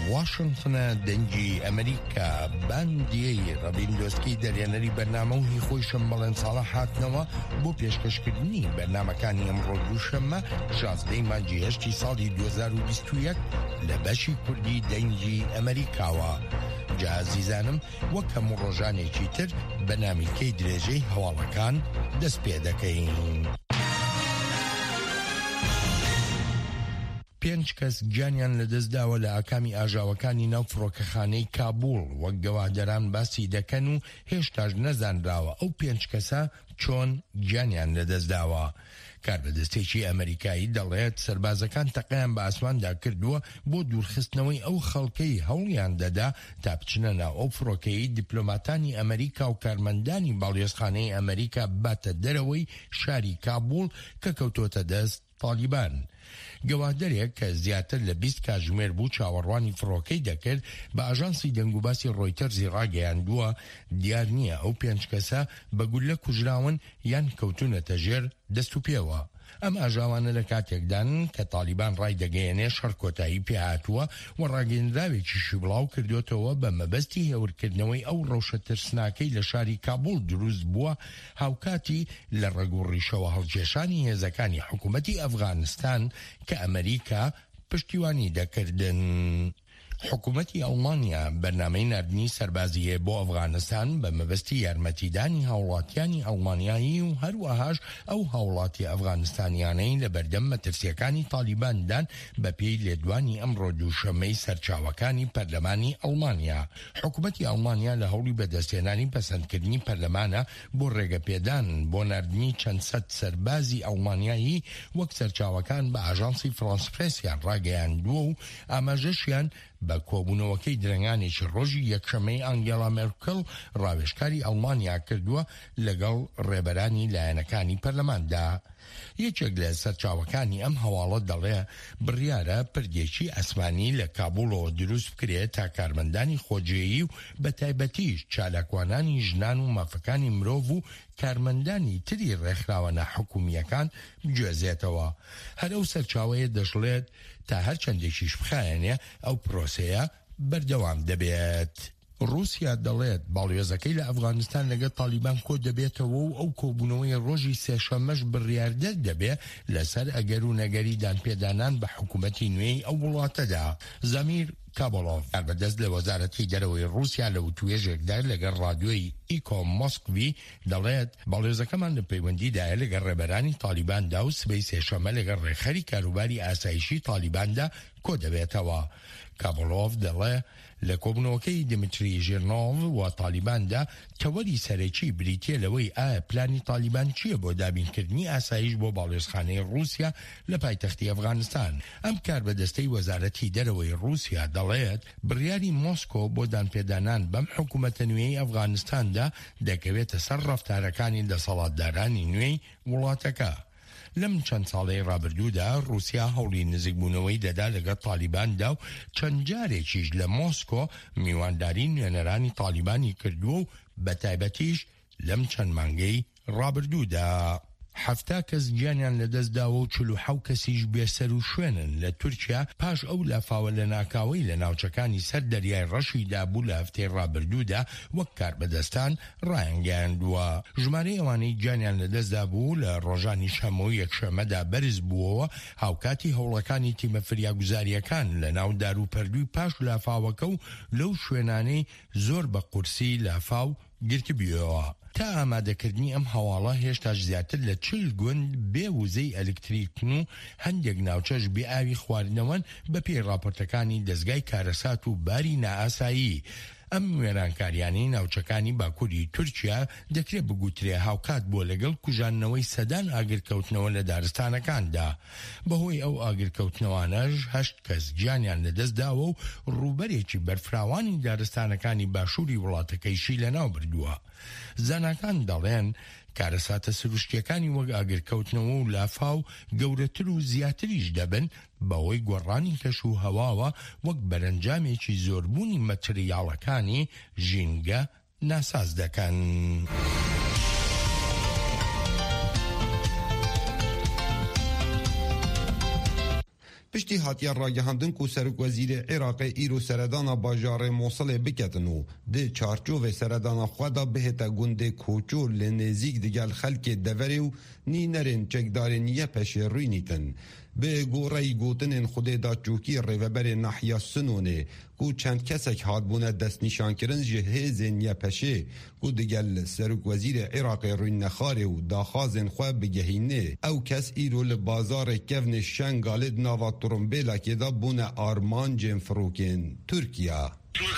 واشنطنە دەنگی ئەمریکا باندیەی ڕەبیندۆسکی دەرێنەری بەرنامە و هی خۆی شەمەڵێن ساڵە هاتنەوە بۆ پێشکەشکردنی بەرنامەکانی ئەمڕۆ دووشەممە 16 مانگی هەشتی ساڵی 2021 لە بەشی کوردی دەنگی ئەمریکاوە. جازیزانم وەک هەموو ڕۆژانێکی تر بە نامیکەی درێژەی هەواڵەکان دەست پێ دەکەین. 5 کەس گیانیان لەدەستداوە لە ئاکامی ئاژاوەکانی ناو فڕۆکەخانەی کابوڵ وەک گەوادەران باسی دەکەن و هێشتاش نەزانراوە ئەو 5 کەسە چۆن گیانیان لەدەستداوە. کاربەدەستێکی ئەمریکایی دەڵێت سەربازەکان تەقەیان بە ئاسماندا کردووە بۆ دوورخستنەوەی ئەو خەڵکەی هەوڵیان دەدا تا بچنە ناو ئەو فڕۆکەی دیپلۆماتانی ئەمریکا و کارمەندانی باڵێزخانەی ئەمریکا باتە دەرەوەی شاری کابوڵ کە کەوتۆتە دەست تالیبان. گەوادەرێک کە زیاتر لە 20 کاتژمێر بوو چاوەڕوانی فڕۆکەی دەکرد بە ئاژانسی دەنگوباسی ڕۆیتەرزی ڕاگەیاندووە دیار نییە ئەو 5 کەسە بە گولە کوژراون یان کەوتونەتە ژێر دەست و پێوە. ئەم ئاژاوانە لە کاتێکدان کە تالیبان ڕای دەگەیەنێ شەڕ کۆتایی پێهاتووە و ڕاگەیەنراوێکیشی بڵاو کردوێتەوە بە مەبەستی هێورکردنەوەی ئەو ڕەوشە ترسناکەی لە شاری کابوڵ دروست بووە هاوکاتی لە ڕێگوڕیشەوە هەڵکێشانی هێزەکانی حکوومەتی ئەفغانستان کە ئەمریکا پشتیوانی دەکردن. حکوومەتی ئەڵمانیا بەرنامەی نردنی سەربازیە بۆ ئەفغانستان بە مەبەستی یارمەتیدانی هاوڵاتیانی ئەڵمانیایی و هەروەهاش ئەو هاوڵاتی ئەفغانستانیانەی لە بەردەم مەترسیەکانی تالیباندان بە پێی لێدوانی ئەمڕۆ دووشەممەی سەرچاوەکانی پەرلەمانی ئەڵمانیا. حکوومەتی ئەڵمانیا لە هەوڵی بەدەستێنانی پەسەندکردنی پەرلەمانە بۆ ڕێگەپێدان بۆ نردنی چەند سەد سەربازی ئەڵمانیایی وەک سەرچاوەکان بە ئاژانسی فرانس پرێسیان ڕاگەیاندووە و ئاماژەشیان بە کۆبوونەوەکەی درەنگانێکی ڕۆژی یەکشەمەی ئەنگێلا مێرکڵ ڕاوێژکاری ئەڵمانیا کردووە لەگەڵ ڕێبەرانی لایەنەکانی پەرلەماندا. یەکێک لە سەرچاوەکانی ئەم هەواڵە دەڵێ بڕیارە پردێکی ئەسمانی لە کابوڵەوە دروست بکرێت تا کارمەندانی خۆجێیی و بە تایبەتیش چالاکوانانی ژنان و مافەکانی مرۆڤ و کارمەندانی تری ڕێکخراوە ناحکومیەکان بگوێزێتەوە. هەر ئەو سەرچاوەیە دەژڵێت تا هەر چەندێکیش بخایەنێ ئەو پرۆسەیە بەردەوام دەبێت. رووسیا دەڵێت باڵێزەکەی لە ئەفغانستان لەگەڵ تالیبان کۆ دەبێتەوە و ئەو کۆبوونەوەی ڕۆژی سێشەمەش بڕیاردە دەبێت لەسەر ئەگەر و نەگەری دانپێدانان بە حکوومەتی نوێی ئەو وڵاتەدا. زەمیر کابڵۆف بەدەست لە وەزارەتی دەرەوەی رووسیا لە وتوێژێکدا لەگەڵ ڕادیۆی ئیکۆ مۆسکوی دەڵێت باڵێزەکەمان لە پەیوەندیدایە لەگەڵ ڕێبەرانی تالیباندا و سبەی سێشەمە لەگەڵ ڕێخەری کاروباری ئاسایشی تالیباندا کۆ دەبێتەوە. کابڵۆف دەڵێ لە کۆبوونەوەکەی دمتری ژێرنۆڤ و تالیباندا تەوەری سەرەکی بریتیە لەوەی ئایا پلانی تالیبان چییە بۆ دابینکردنی ئاسایش بۆ باڵێزخانەی رووسیا لە پایتەختی ئەفغانستان. ئەم کاربەدەستەی وەزارەتی دەرەوەی رووسیا دەڵێت بڕیاری مۆسکۆ بۆ دانپێدانان بەم حکوومەتە نوێی ئەفغانستاندا دەکەوێتە سەر ڕەفتارەکانی دەسەڵاتدارانی نوێی وڵاتەکە. لەم چەند ساڵەی ڕابردوودا رووسیا هەوڵی نزیکبوونەوەی دەدا لەگەڵ تالیباندا و چەند جارێکیش لە مۆسکۆ میوانداری نوێنەرانی تالیبانی کردووە و بە تایبەتیش لەم چەند مانگەی ڕابردوودا. 7 کەس گیانیان لەدەستداوە و 47 کەسیش بێسەر و شوێنن لە تورکیا پاش ئەو لافاوە لە ناکاوەی لە ناوچەکانی سەر دەریای ڕەشیدا بوو لە هەفتەی ڕابردوودا وەک کاربەدەستان ڕایانگەیاندووە. ژمارەی ئەوانەی گیانیان لەدەستدا بوو لە ڕۆژانی شەمە و یەکشەمەدا بەرز بووەوە هاوکاتی هەوڵەکانی تیمە فریاگوزاریەکان لە ناو داروپەردووی پاش لافاوەکە و لەو شوێنانەی زۆر بە قورسی لافاو گرتبیەوە. تا ئامادەکردنی ئەم هەواڵە هێشتاش زیاتر لە 40 گوند بێ وزەی ئەلکتریکن و هەندێک ناوچەش بێ ئاوی خواردنەوەن بە پێی راپۆرتەکانی دەستگای کارەسات و باری نائاسایی. ئەم وێرانکاریانی ناوچەکانی باکووری تورکیا دەکرێت بگوترێ هاوکات بۆ لەگەڵ کوژانەوەی سەدان ئاگرکەوتنەوە لە دارستانەکاندا. بەهۆی ئەو ئاگرکەوتنەوانەش 8 کەس گیانیان لەدەستداوە و ڕووبەرێکی بەرفراوانی دارستانەکانی باشووری وڵاتەکەیشی لەناو بردووە. زاناکان دەڵێن کارەساتە سروشتیەکانی وەک ئاگرکەوتنەوە و لافاو گەورەتر و زیاتریش دەبن بەوەی گۆڕانی کەش و هەواوە وەک بەرەنجامێکی زۆربوونی مەتریاڵەکانی ژینگە ناساز دەکەن. پشتی هاتیار راگهاندن کو سرک وزیر عراق ایرو سردانا باجار موصل بکتنو ده چارچوب سردانا خوادا بهتا گنده کوچو لنزیک دیگل خلک دوریو نی نرین چکدارنیه پش روی نیتن به گورای گوتنین خوده دا چوکی ریوبر نحیا سنونه کو چند کسک هادبونه دست نشان کرن جهزین یا پشه کو دیگل سرک وزیر عراق روی نخاره و داخازن خواه بگهینه او کس ایرو لبازار کفن شنگالد ناوا ترمبیلا که دا بونه آرمان جن فروکن ترکیا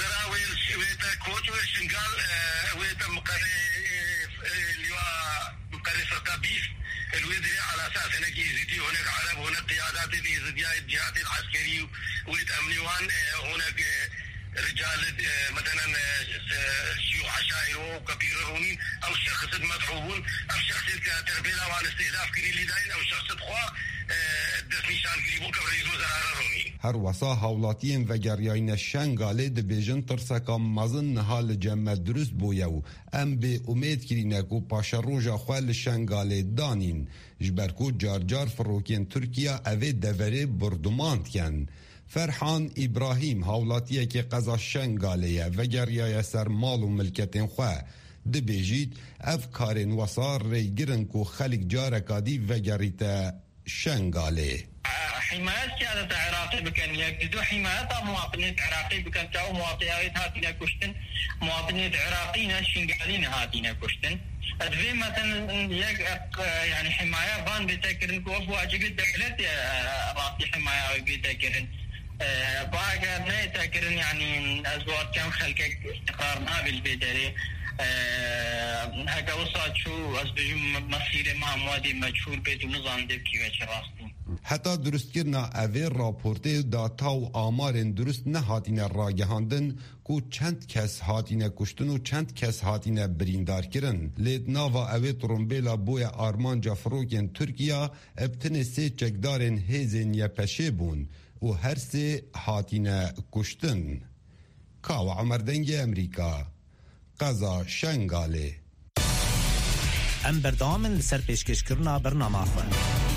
الوزراء على اساس انك يزيدي هناك عرب هناك قيادات الجهات العسكريه ويتامنون هناك رجال مثلا شيوخ عشائر وكبير الرومين او شخص مدعوون او شخص كتربيه وعن استهداف كلي داين او شخص خوا دست نشان كليبو كرئيس وزراء الرومي هر وسا هاولاتین و گریاین شنگاله د بیژن ترسکا مازن نهال جمع درست بویو ام به امید کرینه کو پاشا روژا خوال شنگاله دانین جبرکو جار فروکین ترکیا اوه دوره بردماند کن فرحان ابراهیم هاولاتیه که قضا شنگاله و گریای سر مال و ملکتین خواه ده بیجید اف کارین وسار ری گرن کو خلق جارکادی و گریت شنگاله حماية سيادة عراقي بكن يجدوا حماية مواطنين عراقي بكن تاو مواطنين هاتينا كشتن مواطنين عراقيين شنقالين هاتينا كشتن أدري مثلا يعني حماية فان بيتكرن كوف واجب الدولة راسي حماية بيتكرن باقي ما يتكرن يعني أزواج كم خلقك استقرار ما بالبدري هكا وصلت شو أزبج مصير مع موادي مجهول بيت ونظام دبكي وجه راستي حتی درست کرنا اوه راپورته داتا و آمارن درست نه هاتینه راگهاندن کو چند کس هاتینه کشتن و چند کس هاتینه بریندار کرن لید ناوا اوه ترمبیلا بوی آرمان جافروکن ترکیا ابتن سه چکدارن هیزن یا پشه بون و هر سه هاتینه کشتن. کاو عمردنگ امریکا قضا شنگاله ام بردامن لسر پیشکش کرنا برنامه خواه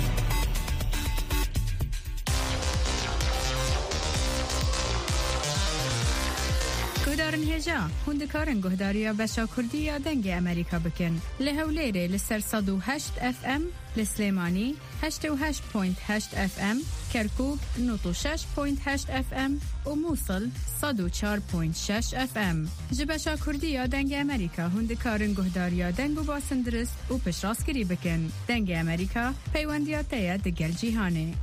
گهدارن هجا هندکارن گهداریا بشا کردی یا دنگ امریکا بکن لهولیره لسر 108 اف ام لسلیمانی 88.8 اف ام کرکوک 96.8 اف ام و موصل 104.6 اف ام جبشا کردی یا دنگ امریکا هندکارن گهداریا دنگ و باسندرست و پشراسکری بکن دنگ امریکا پیوندیاتیا دگل جیهانه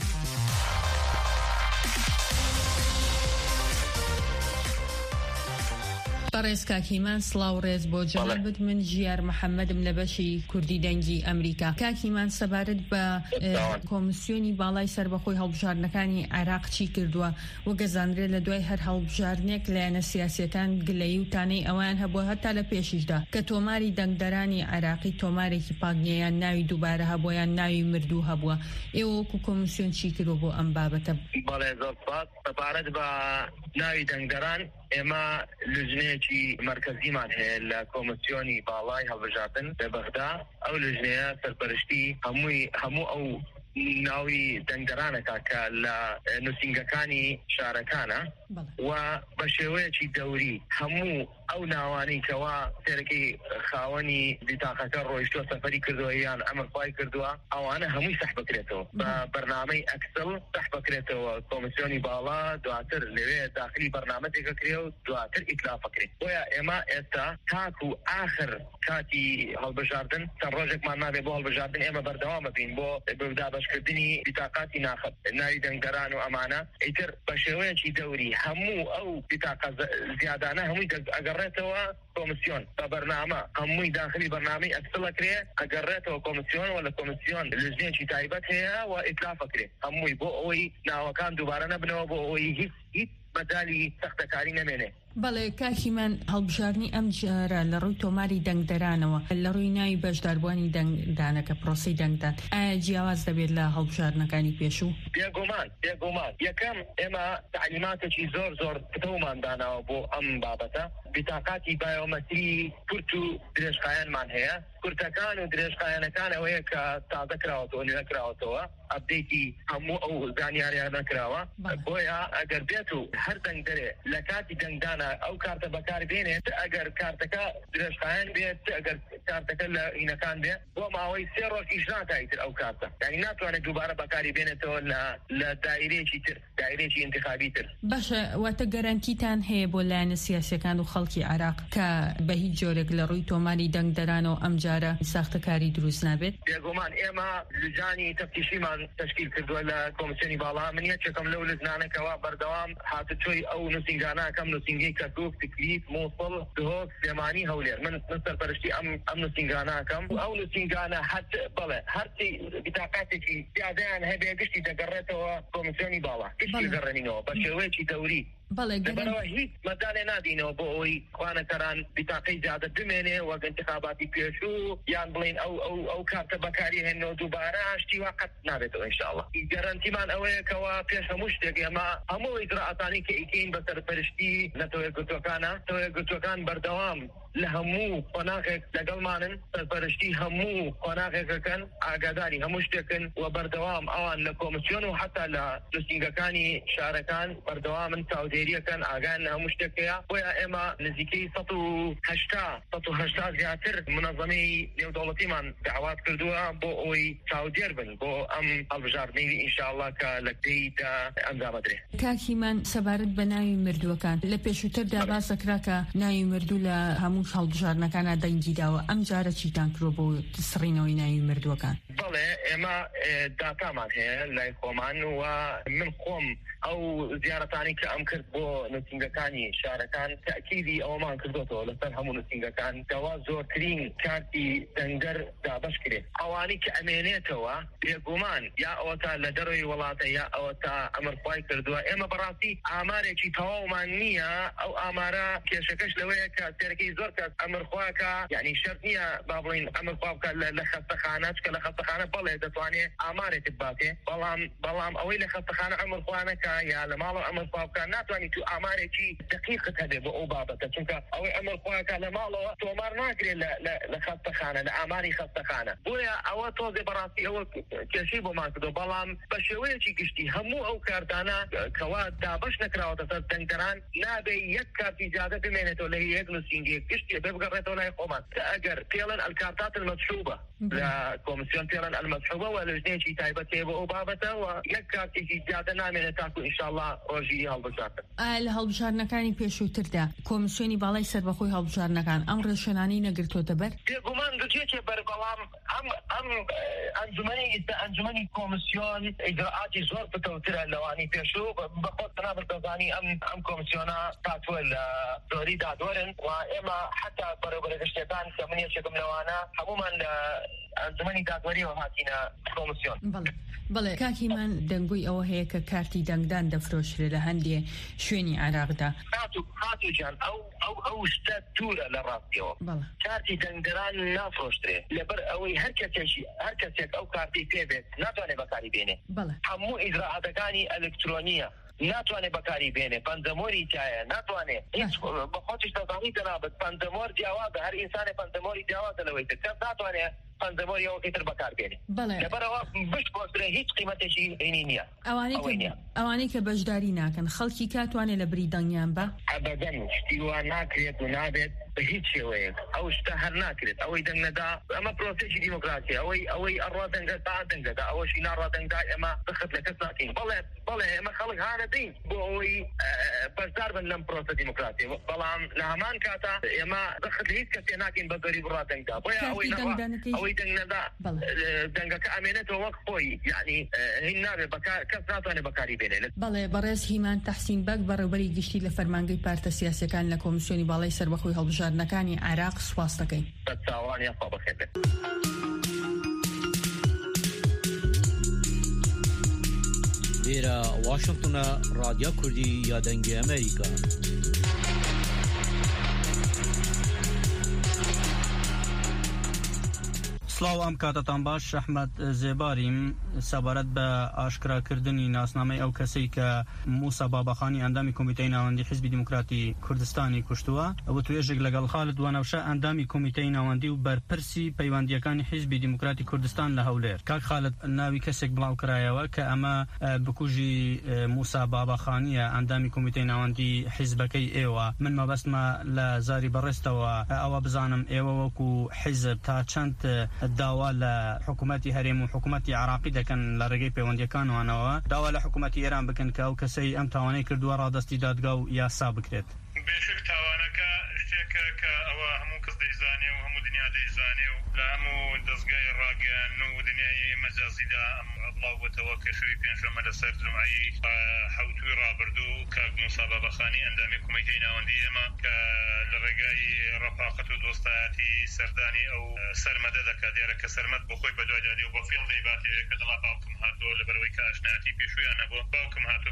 بەڕێز کاکیمان سڵاو ڕێز بۆ جەنابەت من ژیار محەممەدم لە بەشی کوردی دەنگی ئەمریکا کاکیمان سەبارەت بە کۆمسیۆنی باڵای سربەخۆی هەڵبژاردنەکانی عێراق چی کردووە و گەزانرێت لە دوای هەر هەڵبژاردنێک لایەنە سیاسەتان گلەیی و تانەی ئەویان هەبووە هەتا لە پێشیشدا کە تۆماری دەنگدەرانی عێراقی تۆمارێکی پاکنیەیان ناوی دووبارە هەبوویان ناوی مردوو هەبووە ئێوە وەکو کۆمسیۆن چی کردووە بۆ ئەم بابەتە بەڵێ زۆر سپاس سەبارەت بە ناوی دەنگدەران ئێمە لژنەیەکی مرکزیمان هەیە لە کۆمسیۆنی باڵای هەڵبژاردن لە بەغدا ئەو لژنەیە سەرپەرشتی هەموو ئەو ناوی دەنگدەرانەکە کە لە نووسینگەکانی شارەکانە و بە شێوەیەکی دەوری هەموو ئەو ناوانی کەوا سێرەکەی خاوەنی دیتاقەکە ڕۆیشتووە سەفەری کردووە یان ئەمرخوای کردووە ئەوانە هەمووی سەح بکرێتەوە بە بەرنامەی ئەکسل سەح بکرێتەوە کۆمسیۆنی باڵا دواتر لەوێ داخلی بەرنامەتێکە کرێ و دواتر ئیتلاف بکرێت بۆیە ئێمە ئێستا تاکو ئاخر کاتی هەڵبژاردن چەند ڕۆژێکمان نابێ بۆ هەڵبژاردن ئێمە بەردەوامە بین بۆ بەشکردنی بیتاقاتی ناخب ناوی دەنگدەران و ئەمانە ئیتر بە شێوەیەکی دەوری هەموو ئەو بیتاقە زیادانە هەمووی ئەگەڕێتەوە کۆمسیۆن بە بەرنامە هەمووی داخلی بەرنامەی ئەکسڵەکرێ ئەگەڕێتەوە کۆمسیۆن و لە کۆمسیۆن لژنێکی تایبەت هەیە و ئیتلافەکرێ هەمووی بۆ ئەوەی ناوەکان دووبارە نەبنەوە بۆ ئەوەی هیچ مەجالی سەختەکاری نەمێنێ بەڵێ کاکی من هەڵبژارنی ئەم جارە لە ڕووی تۆماری دەنگدەرانەوە لە ڕووی ناوی بەشداربووانی دەنگدانەکە پرۆسی دەنگدان ئایا جیاواز دەبێت لە هەڵبژارنەکانی پێشوو؟ بێگومان یەکەم ئێمە تعلیماتێکی زۆر پتەومان داناوە بۆ ئەم بابەتە بتاقاتی بایۆمەتری کورت و درێژخایەنمان هەیە کورتەکان و درێژخایەنەکان ئەوەیە کە تازە کراوەتەوە نوێ کراوەتەوە ئەپدەیتی هەموو ئەو زانیاریان نەکراوە بۆیە ئەگەر بێت و هەر دەنگ دەرێ لە کاتی دەنگدانە ئەو کارتە بەکار بێنێت ئەگەر کارتەکە درێژخایەن بێت ئەگەر کارتەکە لە ئینەکان بێت بۆ ماوەی 3 ڕۆژیش ناتایتر ئەو کارتە یعنی ناتوانێت دووبارە بەکاری بێنێتەوە لە دایرێکی تر دایرێکی انتخابی تر. باشە واتە گەرانتیتان هەیە بۆ لایەنە سیاسیەکان و خەڵکی عێراق کە بە هیچ جۆرێک لە ڕووی تۆماری دەنگدەرانەوە ئەم جارە ساختەکاری دروست نابێت؟ بێگومان ئێمە لجانی تەفتیشیمان تشکیل کردووە لە کۆمسیۆنی باڵا من یەکێکم لەو لجنانەکەوە بەردەوام هاتوچۆی ئەو نووسینگانەکەم نووسینگەی کەرکووک تکلیف مووسڵ دهۆک سلێمانی هەولێر من سەرپەرشتی ئەم نووسینگانەکەم ئەو نووسینگانە بەڵێ هەرچی بتاقاتێکی زیادەیان هەبێ گشتی دەگەڕێتەوە کۆمسیۆنی باڵا گشتی گەڕێنینەوە بە شێوەیەکی دەوری لەبەرەوە هیچ مەدانێ نادینەوە بۆ ئەوی خوانەکەران بتاقەی زیادە بمێنێ وەک انتخاباتی پێشوو یان بڵین ئەو کارتە بەکاری هێنەوە دووبارە شتی واقعەت نابێتەوە ئینشاءالله. گەرانتیمان ئەوەیە کەەوە پێش هەموو شتێک ئێمە هەموو ئیجراعاتانی کە ئیکەین بە سەرپەرشتی نەتەوەی گرتوەکان بەردەوام لە هەموو قۆناغێک لەگەڵمانن سەرپەرشتی هەموو قۆناغێکەکەن ئاگاداری هەموو شتێکن و بەردەوام ئەوان لە کۆمسیۆن و حتا لە نووسینگەکانی شارەکان بەردەوامن چاودێریەکەن ئاگان لە هەموو شتێکەیە بۆیە ئێمە نزیکەی 180 زیاتر منەظەمەی نێودەوڵەتیمان داوات کردووە بۆ ئەوەی چاودێر بن بۆ ئەم هەڵبژاردنەی ئینشاءالله کە لە پێیدا ئەنجامەدرێ. کاکیمان سەبارەت بە ناوی مردووەکان لە پێشووتردا باس دەکرا کە ناوی مردوو لە هەموو هەڵبژارنەکانە دەنگی داوە ئەم جارە چیتان کرۆ بۆ سڕینەوەی ناوی مردووەکان؟ بەڵێ ئێمە داتامان هەیە لای خۆمان و من خۆم ئەو زیارەتانی کە ئەم کرد بۆ نووسینگەکانی شارەکان تەکیدی ئەومان کردوتەوە لەسەر هەموو نووسینگەکان کەوا زۆرترین کارتی دەنگەر دابەش کرێت ئەوانی کە ئەمێنێتەوە بێگومان یا ئەوە تا لە دەروی وڵاتە یا ئەوە تا ئەمرخوای کردووە ئێمە بەڕاستی ئامارێکی تەواومان نییە ئەو ئامارە کێشەکەش لەوەیە کە سێرەکەی زۆر کەس ئەمرخواکە یعنی شەرت نییە با بڵین ئەمرخوا بکە لە خەستەخانە چکە لە خەستەخانە بەڵێ دەتوانێت ئامارێکت باتێ بەڵام ئەوەی لە خەستەخانە ئەمرخوانەکە یا لە ماڵ ئەمرخوا بکە ناتوانانی تو ئامارێکی دقیقت هەبێ بۆ ئەو بابەتە چونکە ئەوەی ئەمرخواکە لە ماڵەوە تۆمار ناگرێت لە خەستەخانە لە ئاماری خەستەخانە بۆیە ئەوە تۆزێ بەڕاستی ئەوە کێشەی بۆمان کردو بەڵام بە شێوەیەکی گشتی هەموو ئەو کارتانە کەوا دابەش نەکراوەتە سەر دەنگدەران نابێ یەک کارتی زیادە بمێنێتەوە لە یەک نووسینگەیەک گشتی بگەڕێتەوە لای خۆمان ئەگەر پێڵن الکارتات المەسحوبە لە کۆمسیۆن پێڵن المەسحوبە و لەژنەیەکی تایبەت هەیە بۆ ئەو بابەتەوە یەک کارتێکی زیادە نامێنێت تاکو ئینشاءالله ڕۆژی هەڵبژاردن. لە هەڵبژاردنەکانی پێشووتردا کۆمسیۆنی باڵای سەربەخۆی هەڵبژاردنەکان ئەم ڕێشێنانەی نەگرتوۆتە بەر؟ بێگومان گرتوێتە بەر بەڵام ئەم ئەنجومەنی کۆمسیۆن ئیجراعاتی زۆر پتەوترە لەوانی پێشوو بەخۆت تەنابەت دەزانی ئەم کۆمسیۆنە هاتووە لە زۆری دادوەرن و ئێمە حتا بەرەبەر گشتەکان کە من یەکێکم لەوانە هەمومان لە ئەنجومەنی دادوەریەوە هاتینە کۆمسیۆن. بەڵێ کاکیمان دەنگووی ئەوە هەیە کە کارتی دەنگدان دەفرۆشرێت لە هەندێ شوێنی عێراقدا. هاتوجان ئەو شتە توورە لە ڕاستیەوە کارتی دەنگدەران نافرۆشترێ لەبەر ئەوەی هەر کەسێک ئەو کارتی پێبێت ناتوانێت بەکاری بێنێ هەموو ئیجراعاتەکانی ئەلکترۆنیە ناتوانێت بەکاری بێنێ پەنجەمۆری تایە ناتوانێت هیچ بە خۆتیش دەزانی تەنابەت پەنجەمۆر جیاوازە هەر ئینسانێ پەنجەمۆری جیاوازە لەوەی تر کەس ناتوانێت پەنجەمۆری ئەوەکەی تر بەکار بێنێ لەبەرەوە بشت بۆسترێ هیچ قیمەتێکی هینی نییە. ئەوانەی کە بەشداری ناکەن خەڵکی کاتوانێت لە بری دەنگیان بە ئەبەدەن شتی وان ناکرێت و نابێت بە هیچ شێوەیەک ئەو شتە هەر ناکرێت ئەوەی دەنگ نەدا ئەمە پرۆسێکی دیموکراسی ئەوەی ئەڕوا دەنگە تا دەنگەدا ئەوەشی ناڕوا دەنگدا ئێمە بخت لە کەس ناکەین بەڵێ ئێمە خەڵک هانەدەین بۆ ئەوەی بەشدار بن لەم پرۆسە دیموکراسی بەڵام لە هەمان کاتە ئێمە بخت لە هیچ کەسێ ناکەین بە زۆری بڕوا دەنگدا بۆیە ئەوەی دەنگ نەدا دەنگەکە ئەمێنێتەوە وەک خۆی یعنی هین نابێت کەس ناتوانێت بەکاری بێنێت. بەڵێ بەڕێز هیمان تەحسین بەگ بەڕێوەبەری گشتی لە فەرمانگەی پارتە سیاسیەکان لە کۆمسیۆنی باڵای سەربەخۆی هەڵبژاردنەکانی عێراق سوپاس دەکەین. بەچاوانی خوا بەخێر بێت. لێرە واشنگتنە ڕادیۆ کوردی یا دەنگی ئەمریکا. سلااو ئەم کاتتان باش ئەحمەد زێباریم سەبارەت بە ئاشکراکردنی ناسنامەی ئەو کەسەی کە موسا بابەخانی ئەندامی کۆمیتەی ناوەندی حیزبی دیموکراتی کوردستانی کوشتووە ئەوە توێژێک لەگەڵ خالد وانەوشە ئەندامی کۆمیتەی ناوەندی و بەرپرسی پەیوەندیەکانی حیزبی دیموکراتی کوردستان لە هەولێر. کاک خالد ناوی کەسێک بڵاو کرایەوە کە ئەمە بکوژی موسا بابەخانیە ئەندامی کۆمیتەی ناوەندی حیزبەکەی ئێوە. من مەبەستمە لە زاری بەڕێستەوە ئەوە بزانم ئێوە وەکو حیزب تا چەند داوا لە حکوومەتی هەرێم و حکوومەتی عراقی دەکەن لە ڕێگەی پەیوەندیەکانەوەنەوە داوا لە حکوومەتی ئێران بکەن کە ئەو کەسەی ئەم تاوانەی کردووە ڕادەستی دادگا و یاسا بکرێت. بێشک تاوانەکە شتێکە کە ئەوە هەموو کەس دەیزانێ و هەموو دنیا دەیزانێ و لە هەموو دەستگای ڕاگەیان و دنیای مەجازیدا ئەم بڵاو بووتەوە کە شەوی پێنجشەممە لەسەر جمعایی حوتوی ڕابردوو کاک موسا بابەخانی ئەندامی کۆمیتەی ناوەندی ئێمە کە لە ڕێگای ڕەفاقەت و دۆستایەتی سەردانی ئەو سەرمەدە دەکات دیارە کە سەرمەد بۆ خۆی بەدوای دادی و بۆ فێڵ دەیباتێ کە دڵا باوکم هاتۆ لەبەرەوەی کە ئاشنایەتی پێشویان هەبوو باوکم هاتۆ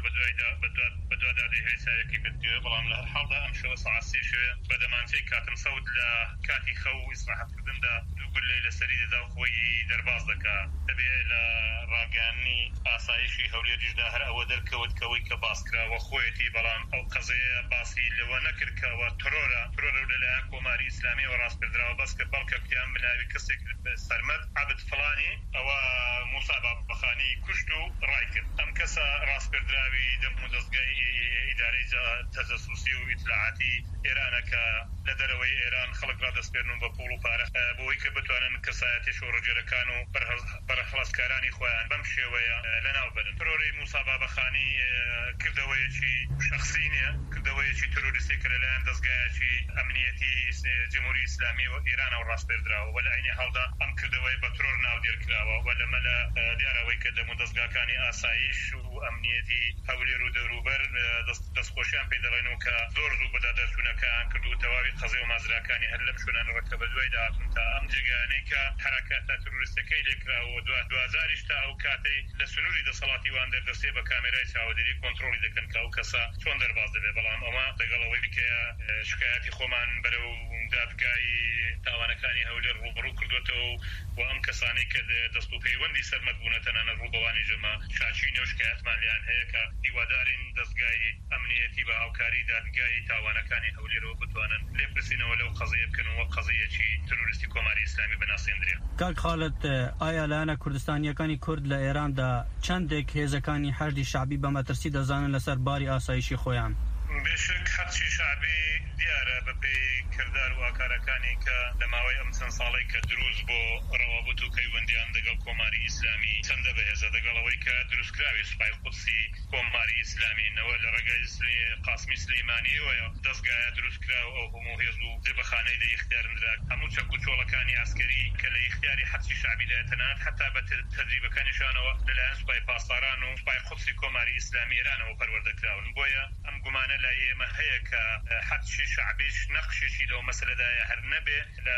بەدوا دادی هێسایەکی کردووە بەڵام لە هەر حاڵدا ئەم شەوە سەعات سێ شەوێ بە دەمانچەی کاتم سەود لە کاتی خەو و ئیسراحەتکردندا دوو گول لەسەری دەدا و خۆی دەرباز دەکات دەبێت لە ڕاگەیاندنی ئاسایشی هەولێریشدا هەر ئەوە دەرکەوتکەوەی کە باسکراوە خۆیەتی بەڵام ئەو قەزەیە باسی لەوە نەکردکەوە ترۆرە لەلایەن کۆماری ئیسلامی و ڕاستکردراوە بەس کە بەڵکە کتیان بناوی کەسێک سەرمەد عەبد فڵانی ئەوە موسا بابەخانی کوشت و ڕای کرد. ئەم کەسە ڕاستکردراوی دەم و دەستگای ئیدارەی تەجەسوسی و ئیطلاعاتی ئێرانە کە لە دەرەوەی ئێران خەڵک ڕادەسپێرن بە پوڵ و پارە بۆی کە بتوانن کەسایەتی شۆڕەجێرەکان و بەرەخڵەسکارانی خۆیان بەم شێوەیە لەناو بن. ترۆری موسا بابەخانی کردەوەیەکی شخصی نیە، کردەوەیەکی تۆریستی کە لەلایەن دەستگایەکی ئەمنیەتی جمهوری ئیسلامی و ئێرانە و ڕاستپێردراوە و لە عینی هەڵدا ئەم کردەوەی بە ترۆر ناودێرکراوە و لەمە لە دیارەوەی کە دەمو دەستگاکانی ئاسایش و ئەمنیەتی هەولێر و دەوروبەر دەستخۆشیان پێ دەڵێن و کە زۆر زوو بەدادەچوونەکەیان کرد و تەواوی قەزێ و مازراکانی هەر لەم شوێنانەوە بە دوای داهاتون تا ئەم جێگانەی کە حرەکاتە تروریستەکەی لێکراوە دوازاریش تا ئەو کاتەی لە سنووری دەسەڵاتی وان دەردەسێ بە کامێرای چاودێری کۆنتڕۆلی دەکەن کە ئەو کەسە چۆن دەرباز دەبێت. بەڵام ئەمە لەگەڵەوەی کە شکایەتی خۆمان بەرەو دادگای تاوانەکانی هەولێر ڕوبڕوو کردوێتەوە و ئەم کەسانی کە دەست و پەیوەندی سەرمەد بوونە تەنانە ڕووبەوانی ژەمە شاچینە و شکایەتمان لیان هەیە کە هیوادارین دەستگای ئەمنیەتی بە هاوکاری دادگای تاوانەکانی هەولێرەوە بتوانن لێبرسینەوە لەو قەزەیە بکەنەوە قەزەیەکی تروریستی کۆماری ئیسلامی بەناسێندرێ. کاک خالد ئایا لایەنە کوردستانیەکانی کورد لە ئێراندا چەندێک هێزەکانی حەشدی شعبی بە مەترسی دەزانن لەسەر باری ئاسایشی خۆیان؟ بێشک حەرچی شعبی دیارە بەپێی کردار و ئاکارەکانی کە لە ماوەی ئەم چەند ساڵی کە دروست بۆ ڕەوابوت و پەیوەندیان لەگەڵ کۆماری ئیسلامی چەندە بەهێزە لەگەڵەوەی کە دروستکراوی سوپای قودسی کۆماری ئیسلامینەوە لە ڕێگای قاسمی سلەیمانیەوە دەستگایە دروستکراوە ئەو هەموو هێز و جێبەخانەی لە یختیارنرا هەموو چەک و چۆڵەکانی ئاسکەری کە لە یختیاری حەرچی شعبی دایەتەنات حتا بە تەدریبەکانیشانەوە لەلایەن سوپای پاسداران و سوپای قودسی کۆماری ئیسلامی ئێرانەوە پەروەردەکراون. بۆیە ئەم گومانە لای ئێمە هەیە کە حەرچی شعبیش نەقشێکی لەو مەسەلەدایە هەر نەبێ لە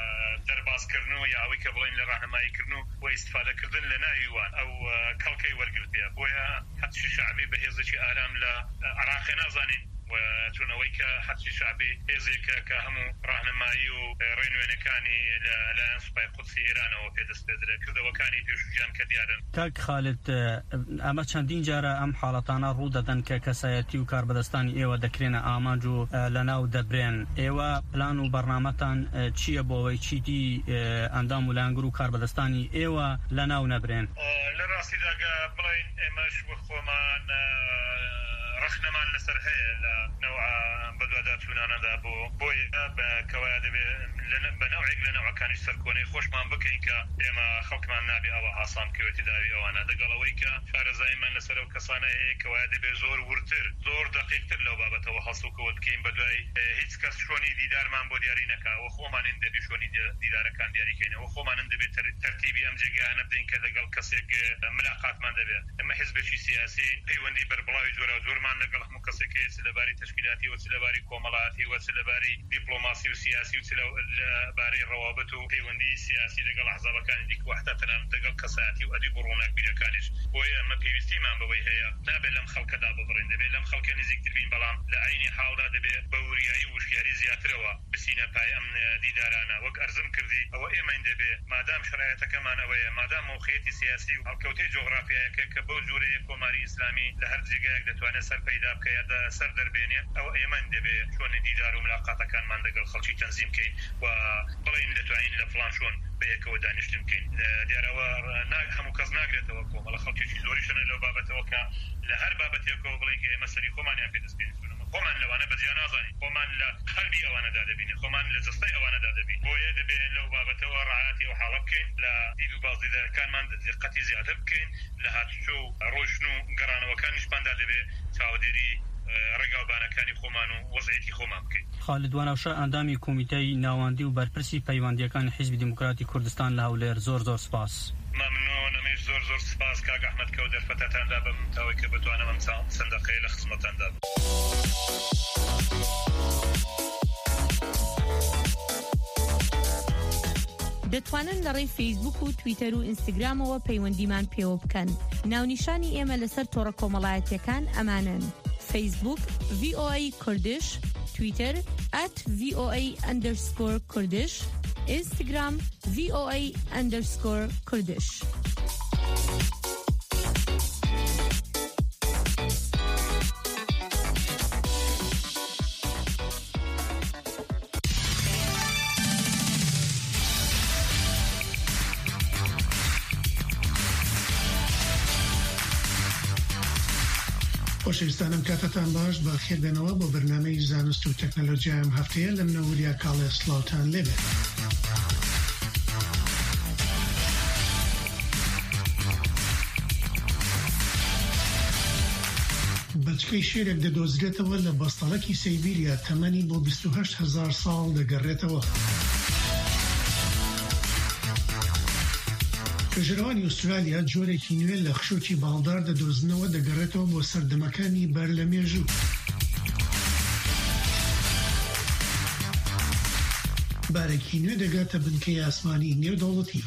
دەربازکردن و یاوەی کە بڵین لە ڕاهنماییکردن و ئیستیفادەکردن لە ناویوان ئەو کەڵکەی وەرگرتێ. بۆیە حەرچی شعبی بە هێزێکی ئارام لە عراقی نازانین و چونەوەی کە حەرچی شعبی هێزێکە کە هەموو ڕاهنمایی و ڕێنوێنەکانی لەلایەن سوپای قودسی ئێرانەوە پێدەستپێدرێ کردەوەکانی پێشوجیان کە دیارن. کاک خالد ئەمە چەندین جارە ئەم حاڵەتانە ڕوو دەدەن کە کەسایەتی و کاربەدەستانی ئێوە دەکرێنە ئامانج و لەناو دەبرێن. ئێوە پلان و بەرنامەتان چییە بۆەوەی چیتی ئەندام و لایەنگر و کاربەدەستانی ئێوە لەناو نەبرێن؟ لە ڕاستیداگە بڵین ئێمەش وە خۆمان ڕخنەمان لەسەر هەیە لە نەوع بەدواداچوونانەدا بۆیە بە کەوایە دەبێت بە نەوعێک لە نەوعەکانیش سەرکۆنەی خۆشمان بکەین کە ئێمە خەڵکمان نابێ ئەوە هاسان کەوێتی داوی ئەوانە لەگەڵەوەی کە شارەزاییمان لەسەر ئەو کەسانە هەیە کەوایە دەبێت زۆر ورتر زۆر دقیقتر لەو بابەتەوە هەڵسوکەوت بکەین بە دوای هیچ کەس شۆنی دیدارمان بۆ دیاری نەکاوە خۆمانین دەبێت شۆنی دیدارەکان دیاریکەینەوە خۆمانن دەبێت تەرتیبی ئەم جێگایانە بدەین کە لەگەڵ کەسێک ملاقاتمان دەبێت. ئەمە حیزبێکی سیاسی پەیوەندی بەربڵاوی جۆرە و جۆرمان لەگەڵ هەموو کەسێکی لەبارەی تشکیلاتی و لەبارەی کۆمەڵایەتی و لەبارەی دیپلۆماسی و سیاسی و لەبارەی ڕەوابەت و پەیوەندی سیاسی لەگەڵ ئەحزابەکانی دیکە وحتا تەنانەت لەگەڵ کەسایەتی و ئەدیب و ڕووناکبیرەکانیش بۆیە ئەمە پێویستیمان بەوەی هەیە نابێت لەم خەڵکەدا ببڕین دەبێت لەم خەڵکە نزیکتر بین بەڵام لە عینی حاڵدا دەبێت بە وریایی و وشیاری زیاترەوە بسینە پای ئەم دیدارانە وەک ئەرزم کردی ئەوە ئێمەین دەبێت مادام شرایەتەکەمانەوەیە مادام موقعیەتی سیاسی و هەڵکەوتەی جۆغرافیایەکە کە بەو جوورەیە کۆماری ئیسلامی لە هەر جێگایەک دەتوانێت سەر پەیدا بکەیە سەر دەربێنێ ئەوە ئێمەین دەبێت چۆن دیدار و ملاقاتەکانمان لەگەڵ خەڵکی تەنزیم بکەین و بڵێن دەتوانین لە فڵان شۆن بەیەکەوە دانیشتن بکەین دیارەوە هەموو کەس ناگرێتەوە کۆمەڵە خەڵکیێکی زۆریشەنە لەو بابەتەوە کە لە هەر بابەتێکەوە بڵێن کە ئێمە سەری خۆمانیان پێدەست پێ خۆمان لەوانە بەجیا نازانین خۆمان لە قەلبی ئەوانەدا دەبینین خۆمان لە جستەی ئەوانەدا دەبین بۆیە دەبێت لەو بابەتەوە ڕعایەتی و حاڵە بکەین لە دید و بازدیدەکانمان دقەتی زیاتر بکەین لە هاتوچۆ و ڕۆژن و گەڕانەوەکانیشماندا دەبێت چاودێری ڕێگاوبانەکانی خۆمان و وەزعیەتی خۆمان بکەین. خالد وانەوشە ئەندامی کۆمیتەی ناوەندی و بەرپرسی پەیوەندیەکانی حیزبی دیموکراتی کوردستان لە هەولێر زۆر سپاس. ممنون ئەمەش زۆر سپاس کاک ئەحمەد کە و دەرفەتەتاندا بم تاوەی کە بتوانم ئەم سەندەقەیە لە خزمەتتاندا بم. دەتوانن لە ڕێی فەیسبوک و تویتەر و ئینستاگرامەوە پەیوەندیمان پێوە بکەن. ناونیشانی ئێمە لەسەر تۆڕە کۆمەڵایەتیەکان ئەمانن: فەیسبوک VOA کوردش، تویتر @VOA_کوردش، ئینستاگرام VOA_کوردش. خۆشەویستانم کاتتان باش بە خێربێنەوە بۆ بەرنامەی زانست و تەکنۆلۆژیا ئەم هەفتەیە لە منەوەریا کاڵێ سڵاوتان لێبێت. بەچکەی شێرێک دەدۆزرێتەوە لە بەستەڵەکی سەیبیریا تەمەنی بۆ 28,000 ساڵ دەگەڕێتەوە. توێژەرەوانی ئوسترالیا جۆرێکی نوێ لە خشۆکی باڵدار دەدۆزنەوە دەگەڕێتەوە بۆ سەردەمەکانی بەر لە مێژوو. بارێکی نوێ دەگاتە بنکەی ئاسمانی نێودەوڵەتی.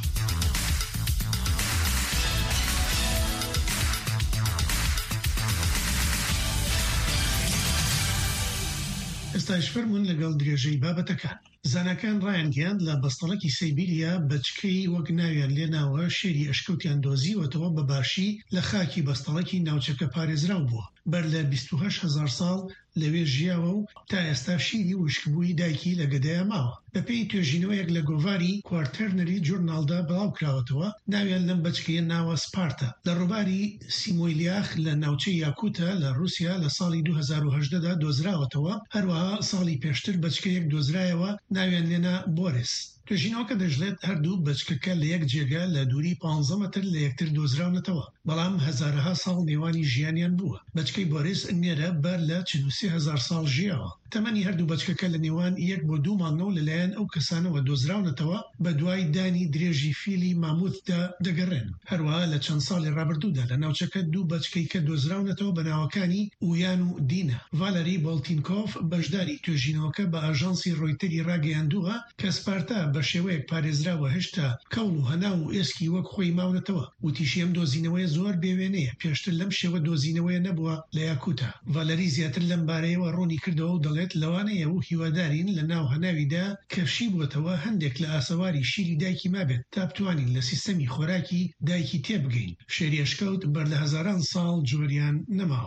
ئێستاش فەرموون لەگەڵ درێژەی بابەتەکان. زانەکان ڕایانگەیاند لە بەستەڵەکی سەیبیریا بەچکەی وەک ناویان لێناوە شێری ئەشکەوتیان دۆزیوەتەوە بە باشی لە خاکی بەستەڵەکی ناوچەکە پارێزراو بووە. بەر لە 28,000 ساڵ لەوێ ژیاوە و تا ئێستا شیری وشکبووی دایکی لە گەدەیە ماوە. بەپێی توێژینەوەیەک لە گۆڤاری کوارتەرنەری جورناڵدا بڵاو کراوەتەوە ناویان لەم بەچکەیە ناوە سپارتە. لە ڕووباری سیمۆیلیاخ لە ناوچەی یاکوتە لە رووسیا لە ساڵی 2018دا دۆزراوەتەوە. هەروەها ساڵی پێشتر بەچکەیەک دۆزرایەوە ناویان لێنا بۆریس. توێژینەوەکە دەژڵێت هەردوو بەچکەکە لە یەک جێگە لە دووری 15 مەتر لە یەکتر دۆزراونەتەوە، بەڵام هەزارەها ساڵ نێوانی ژیانیان بووە. بەچکەی بۆریس نێرە بەر لە 43,000 ساڵ ژیاوە. تەمەنی هەردوو بەچکەکە لە نێوان 1 بۆ 2 مانگە و لەلایەن ئەو کەسانەوە دۆزراونەتەوە بە دوای دانی درێژی فیلی ماموتدا دەگەڕێن. هەروەها لە چەند ساڵی ڕابردوودا لە ناوچەکە دوو بەچکەی کە دۆزراونەتەوە بە ناوەکانی ئویان و دینە. ڤالەری بۆڵتینکۆف بەشداری توێژینەوەکە بە ئاژانسی ڕۆیتەری ڕاگەیاندووە کە سپارتا بە شێوەیەک پارێزراوە هێشتا کەڵ و هەناو و ئێسکی وەک خۆی ماونەتەوە. وتیشی ئەم دۆزینەوەی زۆر بێوێنەیە، پێشتر لەم شێوە دۆزینەوەیە نەبووە لە یاکوتە. ڤالەری زیاتر لەم بارەیەوە ڕوونی کردەوە و دەڵێت لەوانەیە و هیوادارین لە ناو هەناویدا کەفشی بووەتەوە هەندێک لە ئاسەواری شیری دایکی مابێت تا بتوانین لە سیستەمی خۆراکی دایکی تێبگەین. شێری ئەشکەوت بەر لە هەزاران ساڵ جۆریان نەماوە.